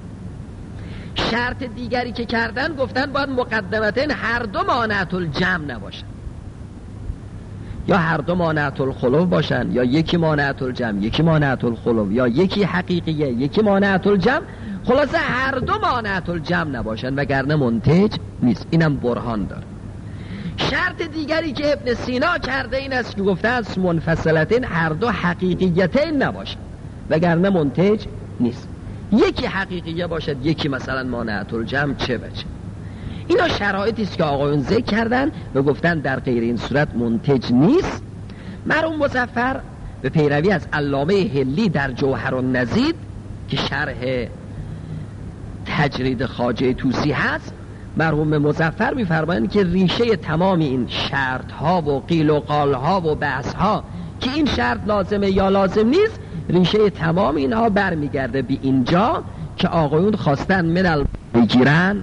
شرط دیگری که کردن گفتن باید مقدمتین هر دو مانعت الجمع نباشن، یا هر دو مانعت الخلو باشن، یا یکی مانعت الجمع یکی مانعت الخلو، یا یکی حقیقیه یکی مانعت الجمع. خلاصه هر دو مانعت الجمع نباشن وگرنه منتج نیست. اینم برهان داره. شرط دیگری که ابن سینا کرده این است که گفته است منفصلتین هر دو حقیقیتین نباشد وگرنه منتج نیست. یکی حقیقیه باشد یکی مثلا مانعت الجمع چه بچه. اینا شرایطی است که آقایون ذکر کردن و گفتن در غیر این صورت منتج نیست. مرحوم مظفر به پیروی از علامه حلی در جوهر النزید که شرح تجرید خواجه طوسی هست، مرحوم مظفر می‌فرمایند که ریشه تمام این شرط ها و قیل و قال ها و بحث ها که این شرط لازمه یا لازم نیست، ریشه تمام اینها برمیگرده به اینجا که آقایون خواستن من بگیرن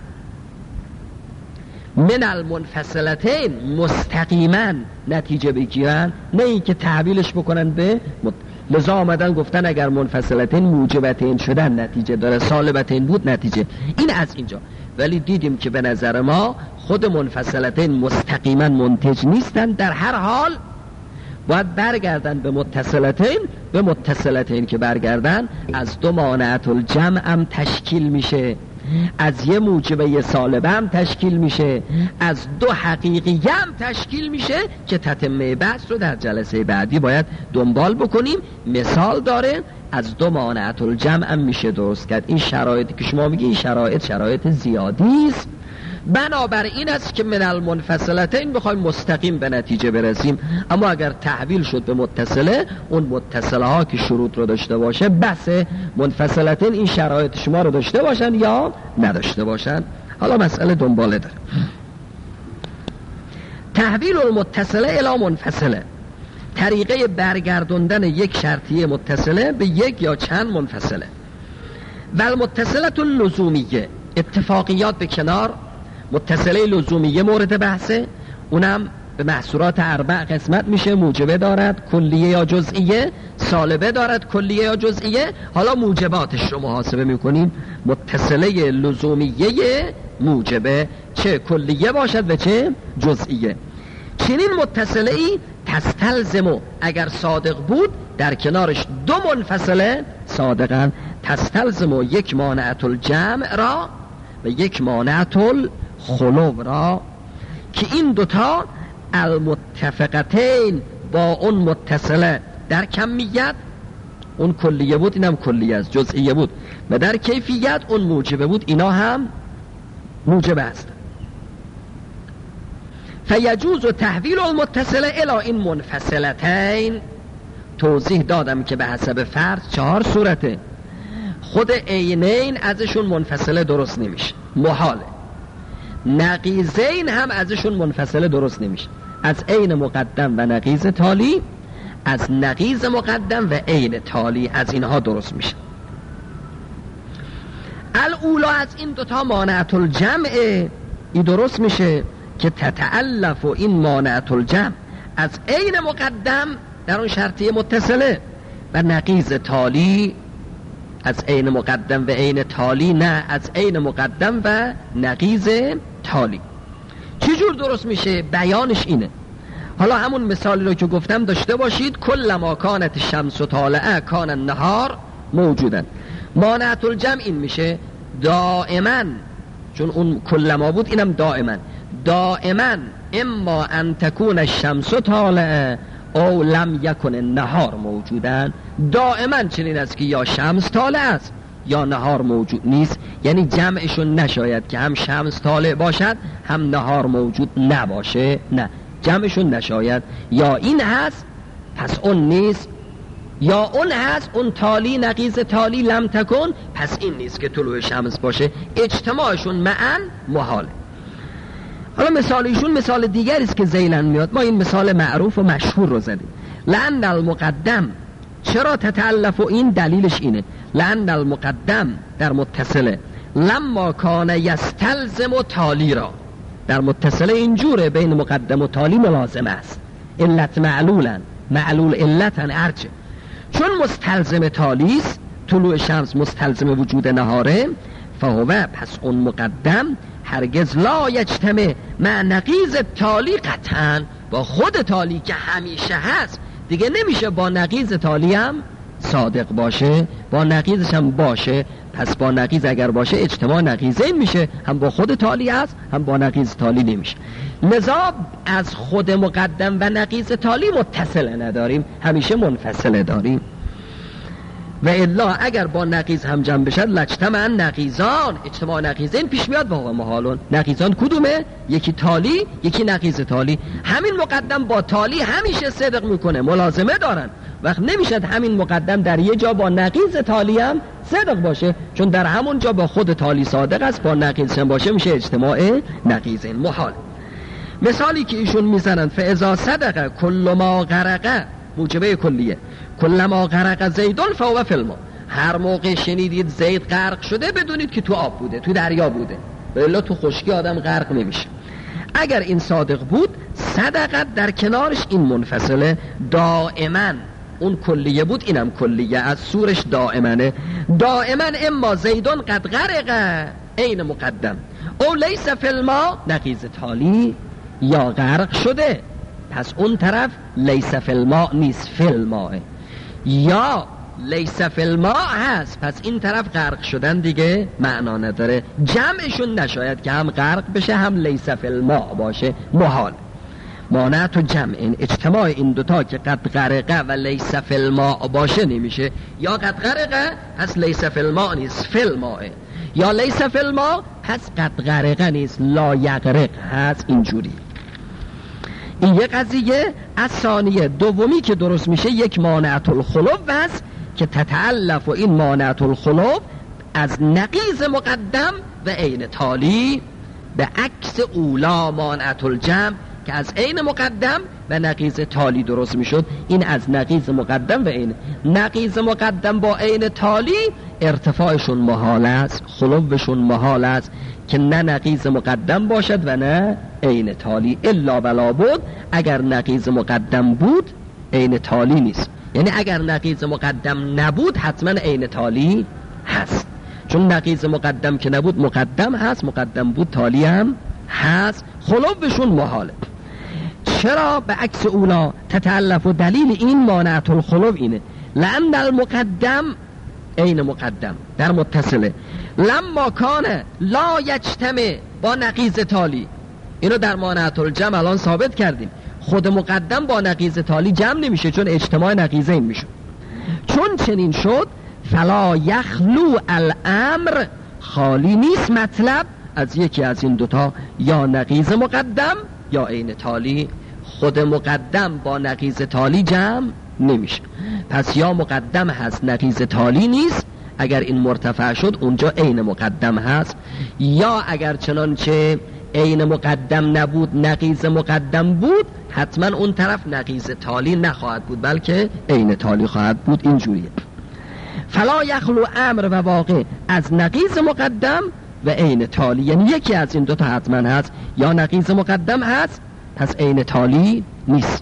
من المنفصلتین مستقیما نتیجه بگیرن، نه اینکه تحویلش بکنن به مت... لذا آمدن گفتن اگر منفصلتین موجبتین شدن نتیجه داره، سالبتین بود نتیجه. این از اینجا. ولی دیدیم که به نظر ما خود منفصلتین مستقیما منتج نیستن، در هر حال باید برگردن به متصلتین. به متصلتین که برگردن از دو مانعت الجمع هم تشکیل میشه، از یه موجبه سالبه هم تشکیل میشه، از دو حقیقی هم تشکیل میشه که تتمه بحث رو در جلسه بعدی باید دنبال بکنیم. مثال داره از دو مانعت الجمع هم میشه درست کرد. این شرایطی که شما میگی این شرایط شرایط زیادی است، بنابراین است که من المنفصلتین بخوایم مستقیم به نتیجه برسیم. اما اگر تحویل شد به متصله، اون متصله ها که شروط رو داشته باشه بس منفصلتین این شرایط شما رو داشته باشن یا نداشته باشن. حالا مسئله دنباله داره. تحویل المتصله الی منفصله، طریقه برگردوندن یک شرطیه متصله به یک یا چند منفصله. و المتصله اللزومیه، اتفاقیات به کنار، متصله لزومیه مورد بحثه، اونم به محصورات اربع قسمت میشه، موجبه دارد کلیه یا جزئیه، سالبه دارد کلیه یا جزئیه. حالا موجباتش رو محاسبه میکنیم. متصله لزومیه موجبه چه کلیه باشد و چه جزئیه. چنین متصله ای تستلزمو اگر صادق بود در کنارش دو منفصله صادقن، تستلزمو یک مانعت الجمع را و یک مانعت الخلو را که این دوتا المتفقتین با اون متصله در کمیت، اون کلیه بود اینم کلیه است، جزئیه بود، و در کیفیت اون موجبه بود اینا هم موجبه است. فیجوز و تحویل المتصله الی این منفصلتین. توضیح دادم که به حسب فرض چهار صورته، خود عینین ازشون منفصله درست نمیشه، محاله. نقیضین هم ازشون منفصله درست نمیشه، از عین مقدم و نقیض تالی، از نقیض مقدم و عین تالی، از اینها درست میشه. الاولا از این دوتا مانعت الجمع ای درست میشه که تتألف و این مانعت الجمع از عین مقدم در اون شرطیه متصله و نقیض تالی از عین مقدم و عین تالی نه، از عین مقدم و نقیض تالی. چجور درست میشه؟ بیانش اینه. حالا همون مثالی رو که گفتم داشته باشید، کل ما کانت شمس و طالعه کان النهار موجودن. مانعت الجمع این میشه دائما، چون اون کل ما بود اینم دائما. دائما اما ان تکون الشمس طالعه او لم یکن النهار موجودن. دائما چنین است که یا شمس طالع است یا نهار موجود نیست، یعنی جمعشون نشاید که هم شمس طالع باشد هم نهار موجود نباشه، نه، جمعشون نشاید. یا این هست پس اون نیست، یا اون هست اون تالی نقیض تالی لم تکن پس این نیست که طلوع شمس باشه. اجتماعشون معا محاله. حالا مثالیشون مثال دیگری است که ذیلن میاد. ما این مثال معروف و مشهور رو زدیم. لأن المقدم، چرا تتألف و این دلیلش اینه، لأن المقدم در متصله لما کان یستلزم و تالی را، در متصله اینجوره بین مقدم و تالی ملازم است، علت معلولن، معلول علتن ارچه، چون مستلزم تالی است، طلوع شمس مستلزم وجود نهاره، فهوه پس اون مقدم هرگز لا یجتمع مع نقیض تالی قطعا، با خود تالی که همیشه هست دیگه نمیشه با نقیض تالی هم صادق باشه با نقیضش هم باشه، پس با نقیض اگر باشه اجتماع نقیضین میشه، هم با خود تالی هست هم با نقیض تالی نمیشه. لذا از خود مقدم و نقیض تالی متصل نداریم، همیشه منفصل داریم. و الا اگر با نقیض هم جمع بشد لجتمع نقیضان، اجتماع نقیضین پیش میاد و هو محالون. نقیضان کدومه؟ یکی تالی یکی نقیض تالی. همین مقدم با تالی همیشه صدق میکنه، ملازمه دارن، وقت نمیشد همین مقدم در یه جا با نقیض تالی هم صدق باشه، چون در همون جا با خود تالی صادق است، با نقیض هم باشه میشه اجتماع نقیضین، محال. مثالی که ایشون میزنن فاذا صدق کل ما غرق، موجبه کلیه، کل ما غرق زیدون فهو فی الماء، هر موقع شنیدید زید غرق شده بدونید که تو آب بوده، تو دریا بوده، ولی تو خشکی آدم غرق نمیشه. اگر این صادق بود صدقت در کنارش این منفصله، دائما اون کلیه بود اینم کلیه، از سورش دائمنه. دائما اما زیدون قد غرق این مقدم او لیس فی الماء نقیض تالی، یا غرق شده پس اون طرف لیس فی الماء نیست فی الماء، یا لیس فی الماء هست پس این طرف غرق شدن دیگه معنا نداره. جمعشون نشاید که هم غرق بشه هم لیس فی الماء باشه، محال. مانعت و جمع این اجتماع این دوتا که قد غرقه و لیس فی الماء باشه نمیشه، یا قد غرقه پس لیس فی الماء نیست فی الماء، یا لیس فی الماء پس قد غرقه نیست لا یغرق هست. اینجوری این یک قضیه. از ثانیه دومی که درست میشه یک مانعت الخلو است که تتعلف، و این مانعت الخلو از نقیض مقدم و عین تالی به عکس اولا مانعت الجمع که از عین مقدم و نقیض تالی درست میشد. این از نقیض مقدم و عین. نقیض مقدم با عین تالی ارتفاعشون محال است، خلوشون محال است که نه نقیض مقدم باشد و نه عین تالی. الا بلا بود اگر نقیض مقدم بود عین تالی نیست، یعنی اگر نقیض مقدم نبود حتما عین تالی هست، چون نقیض مقدم که نبود مقدم هست، مقدم بود تالی هم هست، خلوشون محاله. چرا به عکس اولا تتعلف؟ و دلیل این مانعت الخلو اینه لأن المقدم عین مقدم در متصله، لما کان لا یجتمع با نقیض تالی. اینو در مانعت الجمع الان ثابت کردیم، خود مقدم با نقیض تالی جمع نمیشه چون اجتماع نقیضین میشه. چون چنین شد فلا یخلو الامر، خالی نیست مطلب از یکی از این دوتا، یا نقیض مقدم یا عین تالی. خود مقدم با نقیض تالی جمع نمیشه، پس یا مقدم هست نقیض تالی نیست، اگر این مرتفع شد اونجا عین مقدم هست، یا اگر چنانچه عین مقدم نبود نقیض مقدم بود حتما اون طرف نقیض تالی نخواهد بود بلکه عین تالی خواهد بود. اینجوریه. فلا یخلو امر و واقع از نقیض مقدم و عین تالی، یعنی یکی از این دوتا حتما هست، یا نقیض مقدم هست پس عین تالی نیست،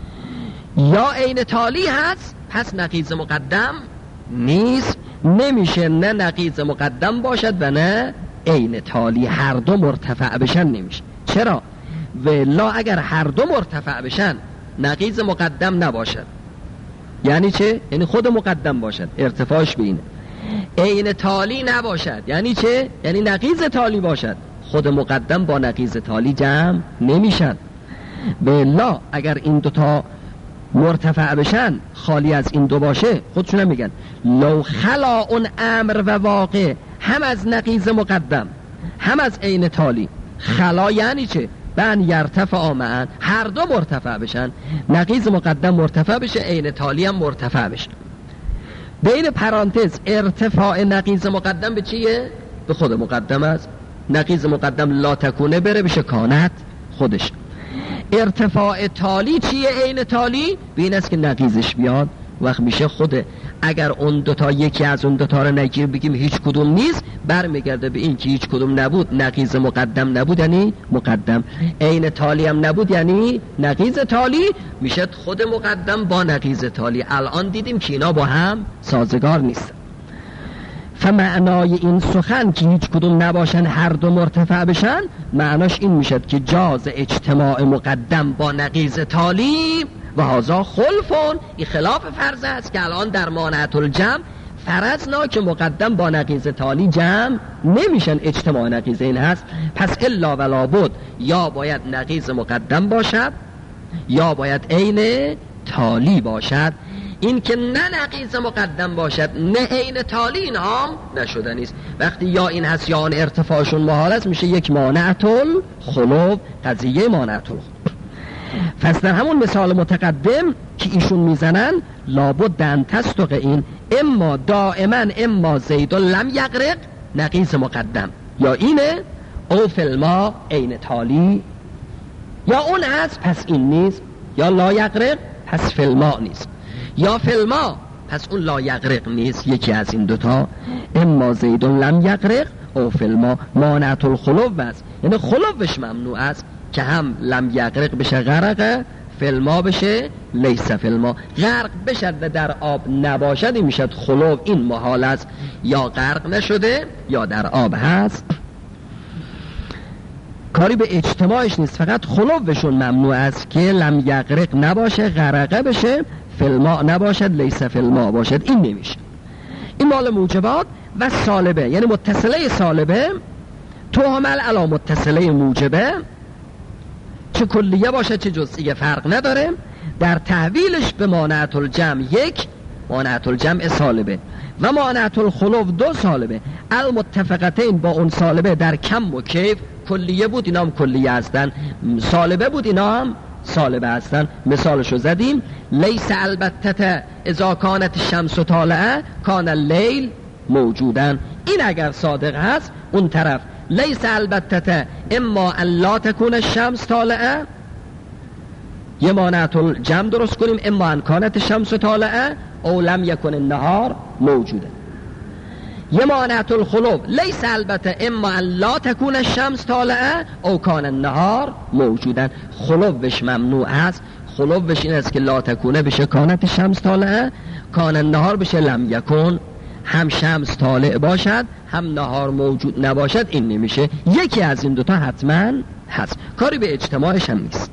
یا عین تالی هست پس نقیض مقدم نیست. نمیشه نه نقیض مقدم باشد و نه عین تالی، هر دو مرتفع بشن نمیشه. چرا؟ ولا اگر هر دو مرتفع بشن نقیض مقدم نباشد یعنی چه؟ یعنی خود مقدم باشد ارتفاعش به اینه، عین تالی نباشد یعنی چه؟ یعنی نقیض تالی باشد، خود مقدم با نقیض تالی جمع نمیشن. ولا اگر این دوتا مرتفع بشن خالی از این دو باشه، خودشون هم میگن لو خلا اون امر و واقع هم از نقیض مقدم هم از عین تالی، خلا یعنی چه؟ بن یرتفع معا، هر دو مرتفع بشن، نقیض مقدم مرتفع بشه عین تالی هم مرتفع بشه. بین پرانتز ارتفاع نقیض مقدم به چیه؟ به خود مقدم است. نقیض مقدم لا تکونه بره بشه کانت خودش. ارتفاع تالی چیه؟ عین تالی به این است که نقیضش بیاد، وقت میشه خوده. اگر اون دوتا یکی از اون دوتا رو نگیر بگیم هیچ کدوم نیست، برمیگرده به این که هیچ کدوم نبود، نقیض مقدم نبود یعنی مقدم، عین تالی هم نبود یعنی نقیض تالی، میشه خود مقدم با نقیض تالی. الان دیدیم که اینا با هم سازگار نیست. فمعنای این سخن که هیچ کدوم نباشن هر دو مرتفع بشن، معناش این میشد که جاز اجتماع مقدم با نقیض تالی و هذا خلفون، این خلاف فرض است که الان در مانعت الجمع فرضنا که مقدم با نقیض تالی جمع نمیشن، اجتماع نقیضین هست. پس الا ولا بد، یا باید نقیض مقدم باشد یا باید عین تالی باشد. این که نه نقیض مقدم باشد نه عین تالی، این هم نشده نیست. وقتی یا این هست یا آن ارتفاعشون محال است، میشه یک مانعت الخلو، قضیه مانعت الخلو. پس در همون مثال متقدم که ایشون میزنن لابد ان تصدق این اما دائما اما زید لم یغرق نقیض مقدم، یا اینه او فلما عین تالی، یا اون هست پس این نیست، یا لا یغرق پس فلما نیست، یا فلما پس اون لا یغرق نیست. یکی از این دوتا، اما زید لم یغرق او فلما مانعت الخلو است، یعنی خلوش ممنوع است که هم لم یغرق بشه غرق، فلما بشه لیس فلما. غرق بشد و در آب نباشد این میشد خلو، این محال است، یا غرق نشده یا در آب هست. کاری به اجتماعش نیست، فقط خلوشون ممنوع است که لم یغرق نباشه غرقه بشه، فلما نباشد لیس فلما باشد، این نمیشه. این مال موجبات و سالبه، یعنی متصله سالبه تهمل علی متصله موجبه، چه کلیه باشه چه جزئیه فرق نداره. در تحویلش به مانعت الجمع یک مانعت الجمع سالبه و مانعت الخلو دو سالبه. المتفقتین با اون سالبه در کم و کیف، کلیه بود اینا هم کلیه هستن، سالبه بود اینا هم سالبه هستن. مثالشو زدیم، لیس البته اذا کانت الشمس طالعه کان اللیل موجودن. این اگر صادق هست اون طرف لیس البته اما ان لا تکون الشمس طالعه، یه مانعت الجمع درست کنیم، اما ان کانت الشمس طالعه او لم یکن النهار موجوده. یه مانعت الخلو لیس البته اما ان لا تکون الشمس طالعه او کان النهار موجودن. خلوش ممنوع است، خلوش این است که لا تکونه بشه کانت الشمس طالعه، کان النهار بشه لم یکن، هم شمس طالع باشد هم نهار موجود نباشد، این نمیشه. یکی از این دوتا حتما هست، کاری به اجتماعش هم نیست.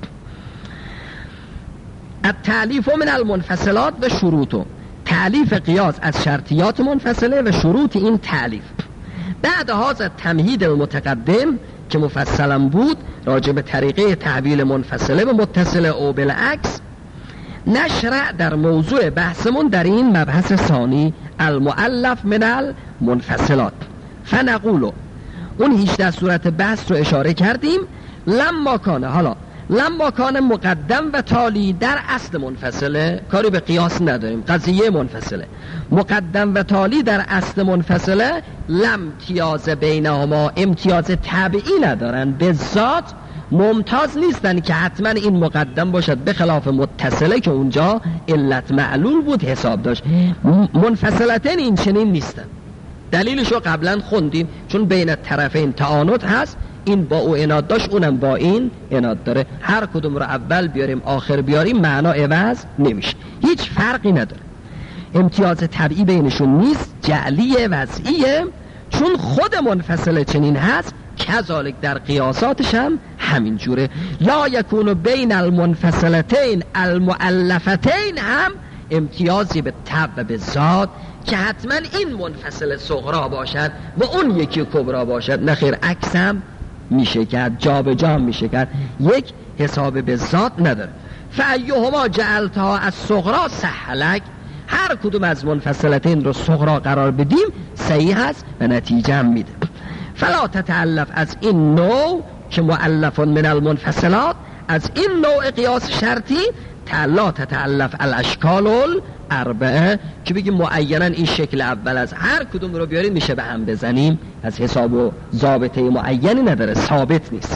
التعلیف من المنفصلات و شروطو، تعلیف قیاس از شرطیات منفصله و شروط این تعلیف. بعد هذا تمهید المتقدم که مفصلا بود راجع به طریقه تحویل منفصله و متصله او بالعکس، نشرع در موضوع بحثمون در این مبحث ثانی المؤلف من المنفصلات. فنقولو، اون هیچده صورت بحث رو اشاره کردیم. لما کانه، حالا لما کانه مقدم و تالی در اصل منفصله، کاری به قیاس نداریم، قضیه منفصله. مقدم و تالی در اصل منفصله لم امتیاز بینهما، امتیاز طبعی ندارن، به ذات ممتاز نیستن که حتما این مقدم باشد، به خلاف متصله که اونجا علت معلول بود حساب داشت. منفصلتین این چنین نیستن، دلیلشو قبلا خوندیم، چون بین طرفین تعانت هست، این با او عناد داشت اونم با این عناد داره، هر کدوم رو اول بیاریم آخر بیاریم معنا عوض نمیشه، هیچ فرقی نداره. امتیاز طبعی بینشون نیست، جعلی وضعیه، چون خود منفصله چنین هست، کذالک در قیاساتش هم همین جوره. لا یکون بین المنفصلتین المؤلفتین هم امتیازی به طبع و به ذات که حتما این منفصل صغرا باشد و اون یکی کبرا باشد، نخیر عکس هم میشه کرد، جا به جا میشه کرد، یک حساب به ذات نداره. فایهما جعلتها از صغرا سهلک، هر کدوم از منفصلتین رو صغرا قرار بدیم صحیح هست و نتیجه هم میده. فلا تتعلف، از این نوع که مؤلف من المنفصلات، از این نوع قیاس شرطی لا تتعلف الاشکال الاربعه، که بگیم معینا این شکل اول از هر کدوم رو بیاریم میشه به هم بزنیم، از حساب و ضابطه معینی نداره، ثابت نیست.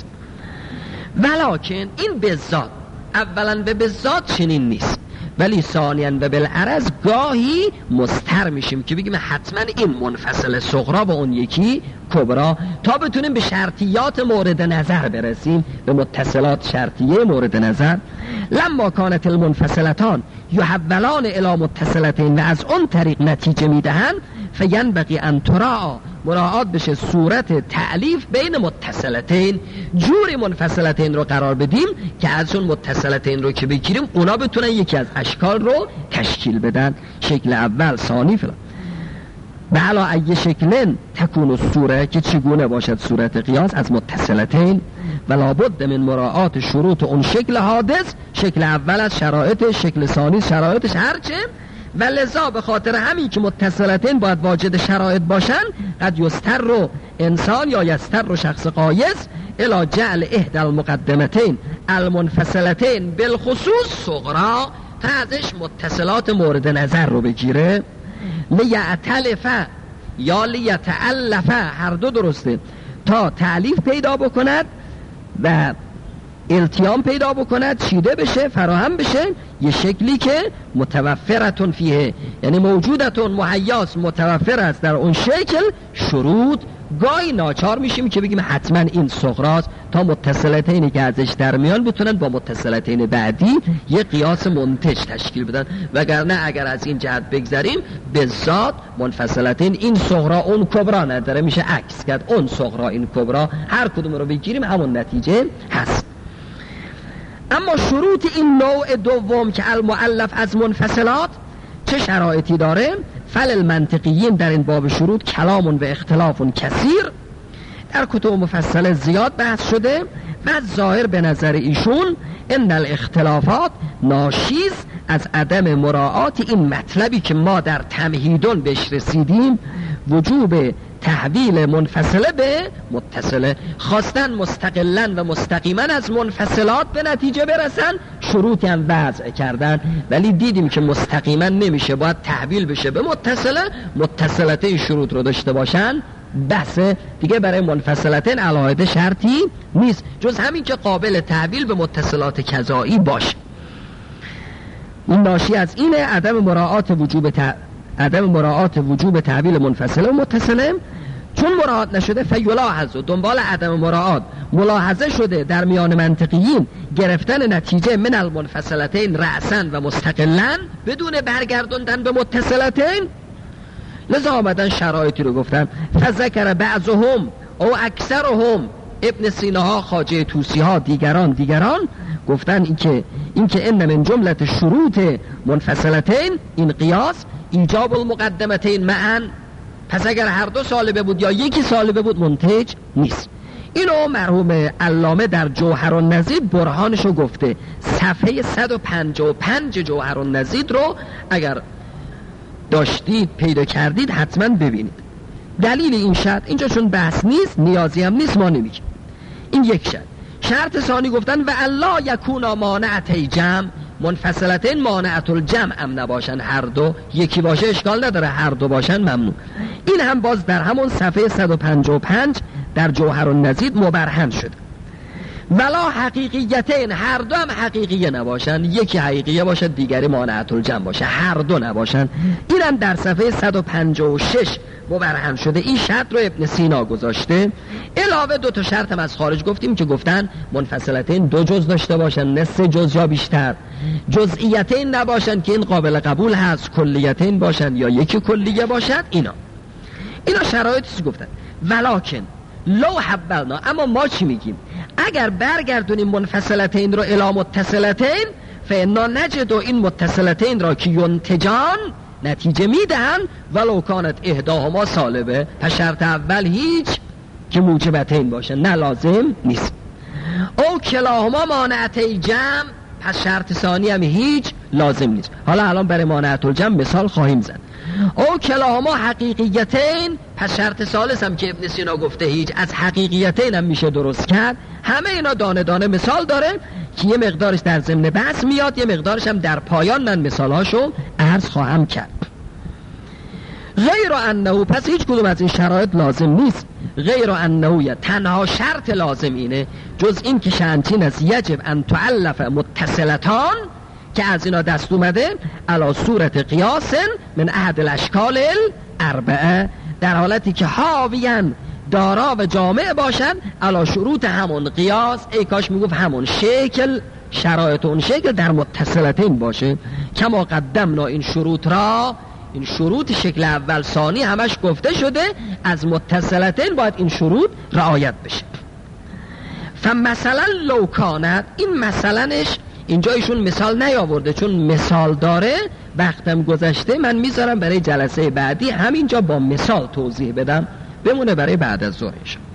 ولکن این به ذات، اولا به به ذات چنین نیست، ولی ثانیاً و بالعرض گاهی مستر میشیم که بگیم حتما این منفصل صغرا با اون یکی کبرا، تا بتونیم به شرطیات مورد نظر برسیم، به متصلات شرطیه مورد نظر. لما کانت المنفصلتان یحولان الی متصلتین، و از اون طریق نتیجه میدهن، فینبغی ان تراعی مراعات بشه صورت تألیف بین متصلتین، جوری منفصلتین رو قرار بدیم که از اون متصلتین رو که بگیریم اونا بتونن یکی از اشکال رو تشکیل بدن، شکل اول، ثانی فلان. به علا ای شکلن تکون الصوره، که چگونه باشد صورت قیاس از متصلتین، و لابد من مراعات شروط اون شکل حادث، شکل اول از شرایط، شکل ثانی شرایطش هرچه، و لذا به خاطر همین که متصلتین باید واجد شرایط باشن، قد یستر رو انسان یا یستر رو شخص قایس الی جعل احدى المقدمتین المنفصلتین بالخصوص صغرا، تا ازش متصلات مورد نظر رو بگیره، لیعتلفه یا لیتعلفه، هر دو درسته، تا تعلیف پیدا بکند و التیام پیدا بکند، چیده بشه، فراهم بشه، یه شکلی که متوفرتون فیه، یعنی موجودتون مهیاس متوفر است در اون شکل شروط. گاهی ناچار میشیم که بگیم حتما این صغراست تا متصلتینی که ازش در میان بتونن با متصلتین بعدی یه قیاس منتج تشکیل بدن، وگرنه اگر از این جهت بگذاریم به ذات منفصلتین این صغرا اون کبرا نداره، میشه عکس کرد، اون صغرا این کبرا، هر کدوم رو بگیریم همون نتیجه هست. اما شروط این نوع دوم که المؤلف از منفصلات چه شرایطی داره؟ فل المنطقیین در این باب شروط کلام و اختلاف کثیر، در کتب مفصله زیاد بحث شده و ظاهر به نظر ایشون ان الاختلافات ناشیز از عدم مراعات این مطلبی که ما در تمهیدون بهش رسیدیم، وجوب تحویل منفصله به متصله، خواستن مستقلا و مستقیما از منفصلات به نتیجه برسن، شروطی هم وضع کردن، ولی دیدیم که مستقیما نمیشه، باید تحویل بشه به متصله، متصلتین شروط رو داشته باشن، بحثه دیگه برای منفصلتین علاهده شرطی نیست جز همین که قابل تحویل به متصلات کذایی باشه. این ناشی از اینه عدم مراعات وجوب ت... عدم مراعات وجوب تحویل منفصله و متصله، چون مراعات نشده فیلاحظ، دنبال عدم مراعات ملاحظه شده در میان منطقیین گرفتن نتیجه من المنفصلتین رأسا و مستقلا بدون برگردوندن به متصلتین، لذا آمدن شرایطی رو گفتن. فذکر بعضهم او اکثرهم، ابن سیناها، خواجه توسی ها، دیگران دیگران گفتن این که این که ان من جملت شروط منفصلتین این قیاس ایجاب المقدمتین معا، پس اگر هر دو سالبه بود یا یکی سالبه بود منتج نیست. اینو مرحوم علامه در جوهر النظیر برهانشو گفته، صفحه صد و پنجاه و پنج جوهر النظیر رو اگر داشتید پیدا کردید حتما ببینید. دلیل این شرط اینجا چون بحث نیست، نیازی هم نیست، ما نمیگیم. این یک شرط. شرط ثانی گفتن و الا یکونا مانعتی جمع، منفصلتین مانعت الجمع هم نباشن، هر دو یکی باشه اشکال نداره، هر دو باشن ممنوع. این هم باز در همون صفحه صد و پنجاه و پنج در جوهر النظیر مبرهن شده. ولا حقیقیتین، هر دو هم حقیقیه نباشن، یکی حقیقیه باشه دیگری مانعت الجمع باشه، هر دو نباشن. این هم در صفحه صد و پنجاه و شش مبرهن شده. این شرط رو ابن سینا گذاشته. علاوه دو تا شرط هم از خارج گفتیم که گفتن منفصلتین دو جز داشته باشن، نه سه جز یا بیشتر، جزئیتین نباشن که این قابل قبول هست، کلیتین باشن یا یکی کلیه باشد. اینا اینا شرایطی گفتن. ولکن لو حبلنا، اما ما چی میگیم؟ اگر برگردونیم منفصلتین رو الی متصلتین فانا نجد این متصلتین را که ینتجان نتیجه میدن ولو کانت احداهما سالبه، پس شرط اول هیچ که موجبتین باشه، نه لازم نیست. او کلاهما مانعتی جمع، پس شرط ثانی هم هیچ لازم نیست. حالا الان برای مانعت الجمع مثال خواهیم زد. او کلاهما حقیقیتین، پس شرط ثالث هم که ابن سینا گفته هیچ، از حقیقیتین هم میشه درست کرد. همه اینا دانه دانه مثال داره که یه مقدارش در ضمن بحث میاد، یه مقدارش هم در پایان من مثالهاشو عرض خواهم کرد. غیر انه، پس هیچ کدوم از این شرایط لازم نیست. غیر انه، تنها شرط لازم اینه جز این که شانتین از یجب ان تعلف متصلتان، که از اینا دست اومده علی صورت قیاس من احد الاشکال الاربعه، در حالتی که حاویان دارا و جامع باشن علی شروط همون قیاس. ای کاش میگفت همون شکل، شرایط اون شکل در متصلتین باشه. کما قدمنا، این شروط را این شروط شکل اول ثانی همش گفته شده، از متصلتین باید این شروط رعایت بشه. فمثلا لو کانت، این مثلنش اینجا ایشون مثال نیاورده چون مثال داره، وقتم گذشته، من میذارم برای جلسه بعدی همینجا با مثال توضیح بدم، بمونه برای بعد از ظهر.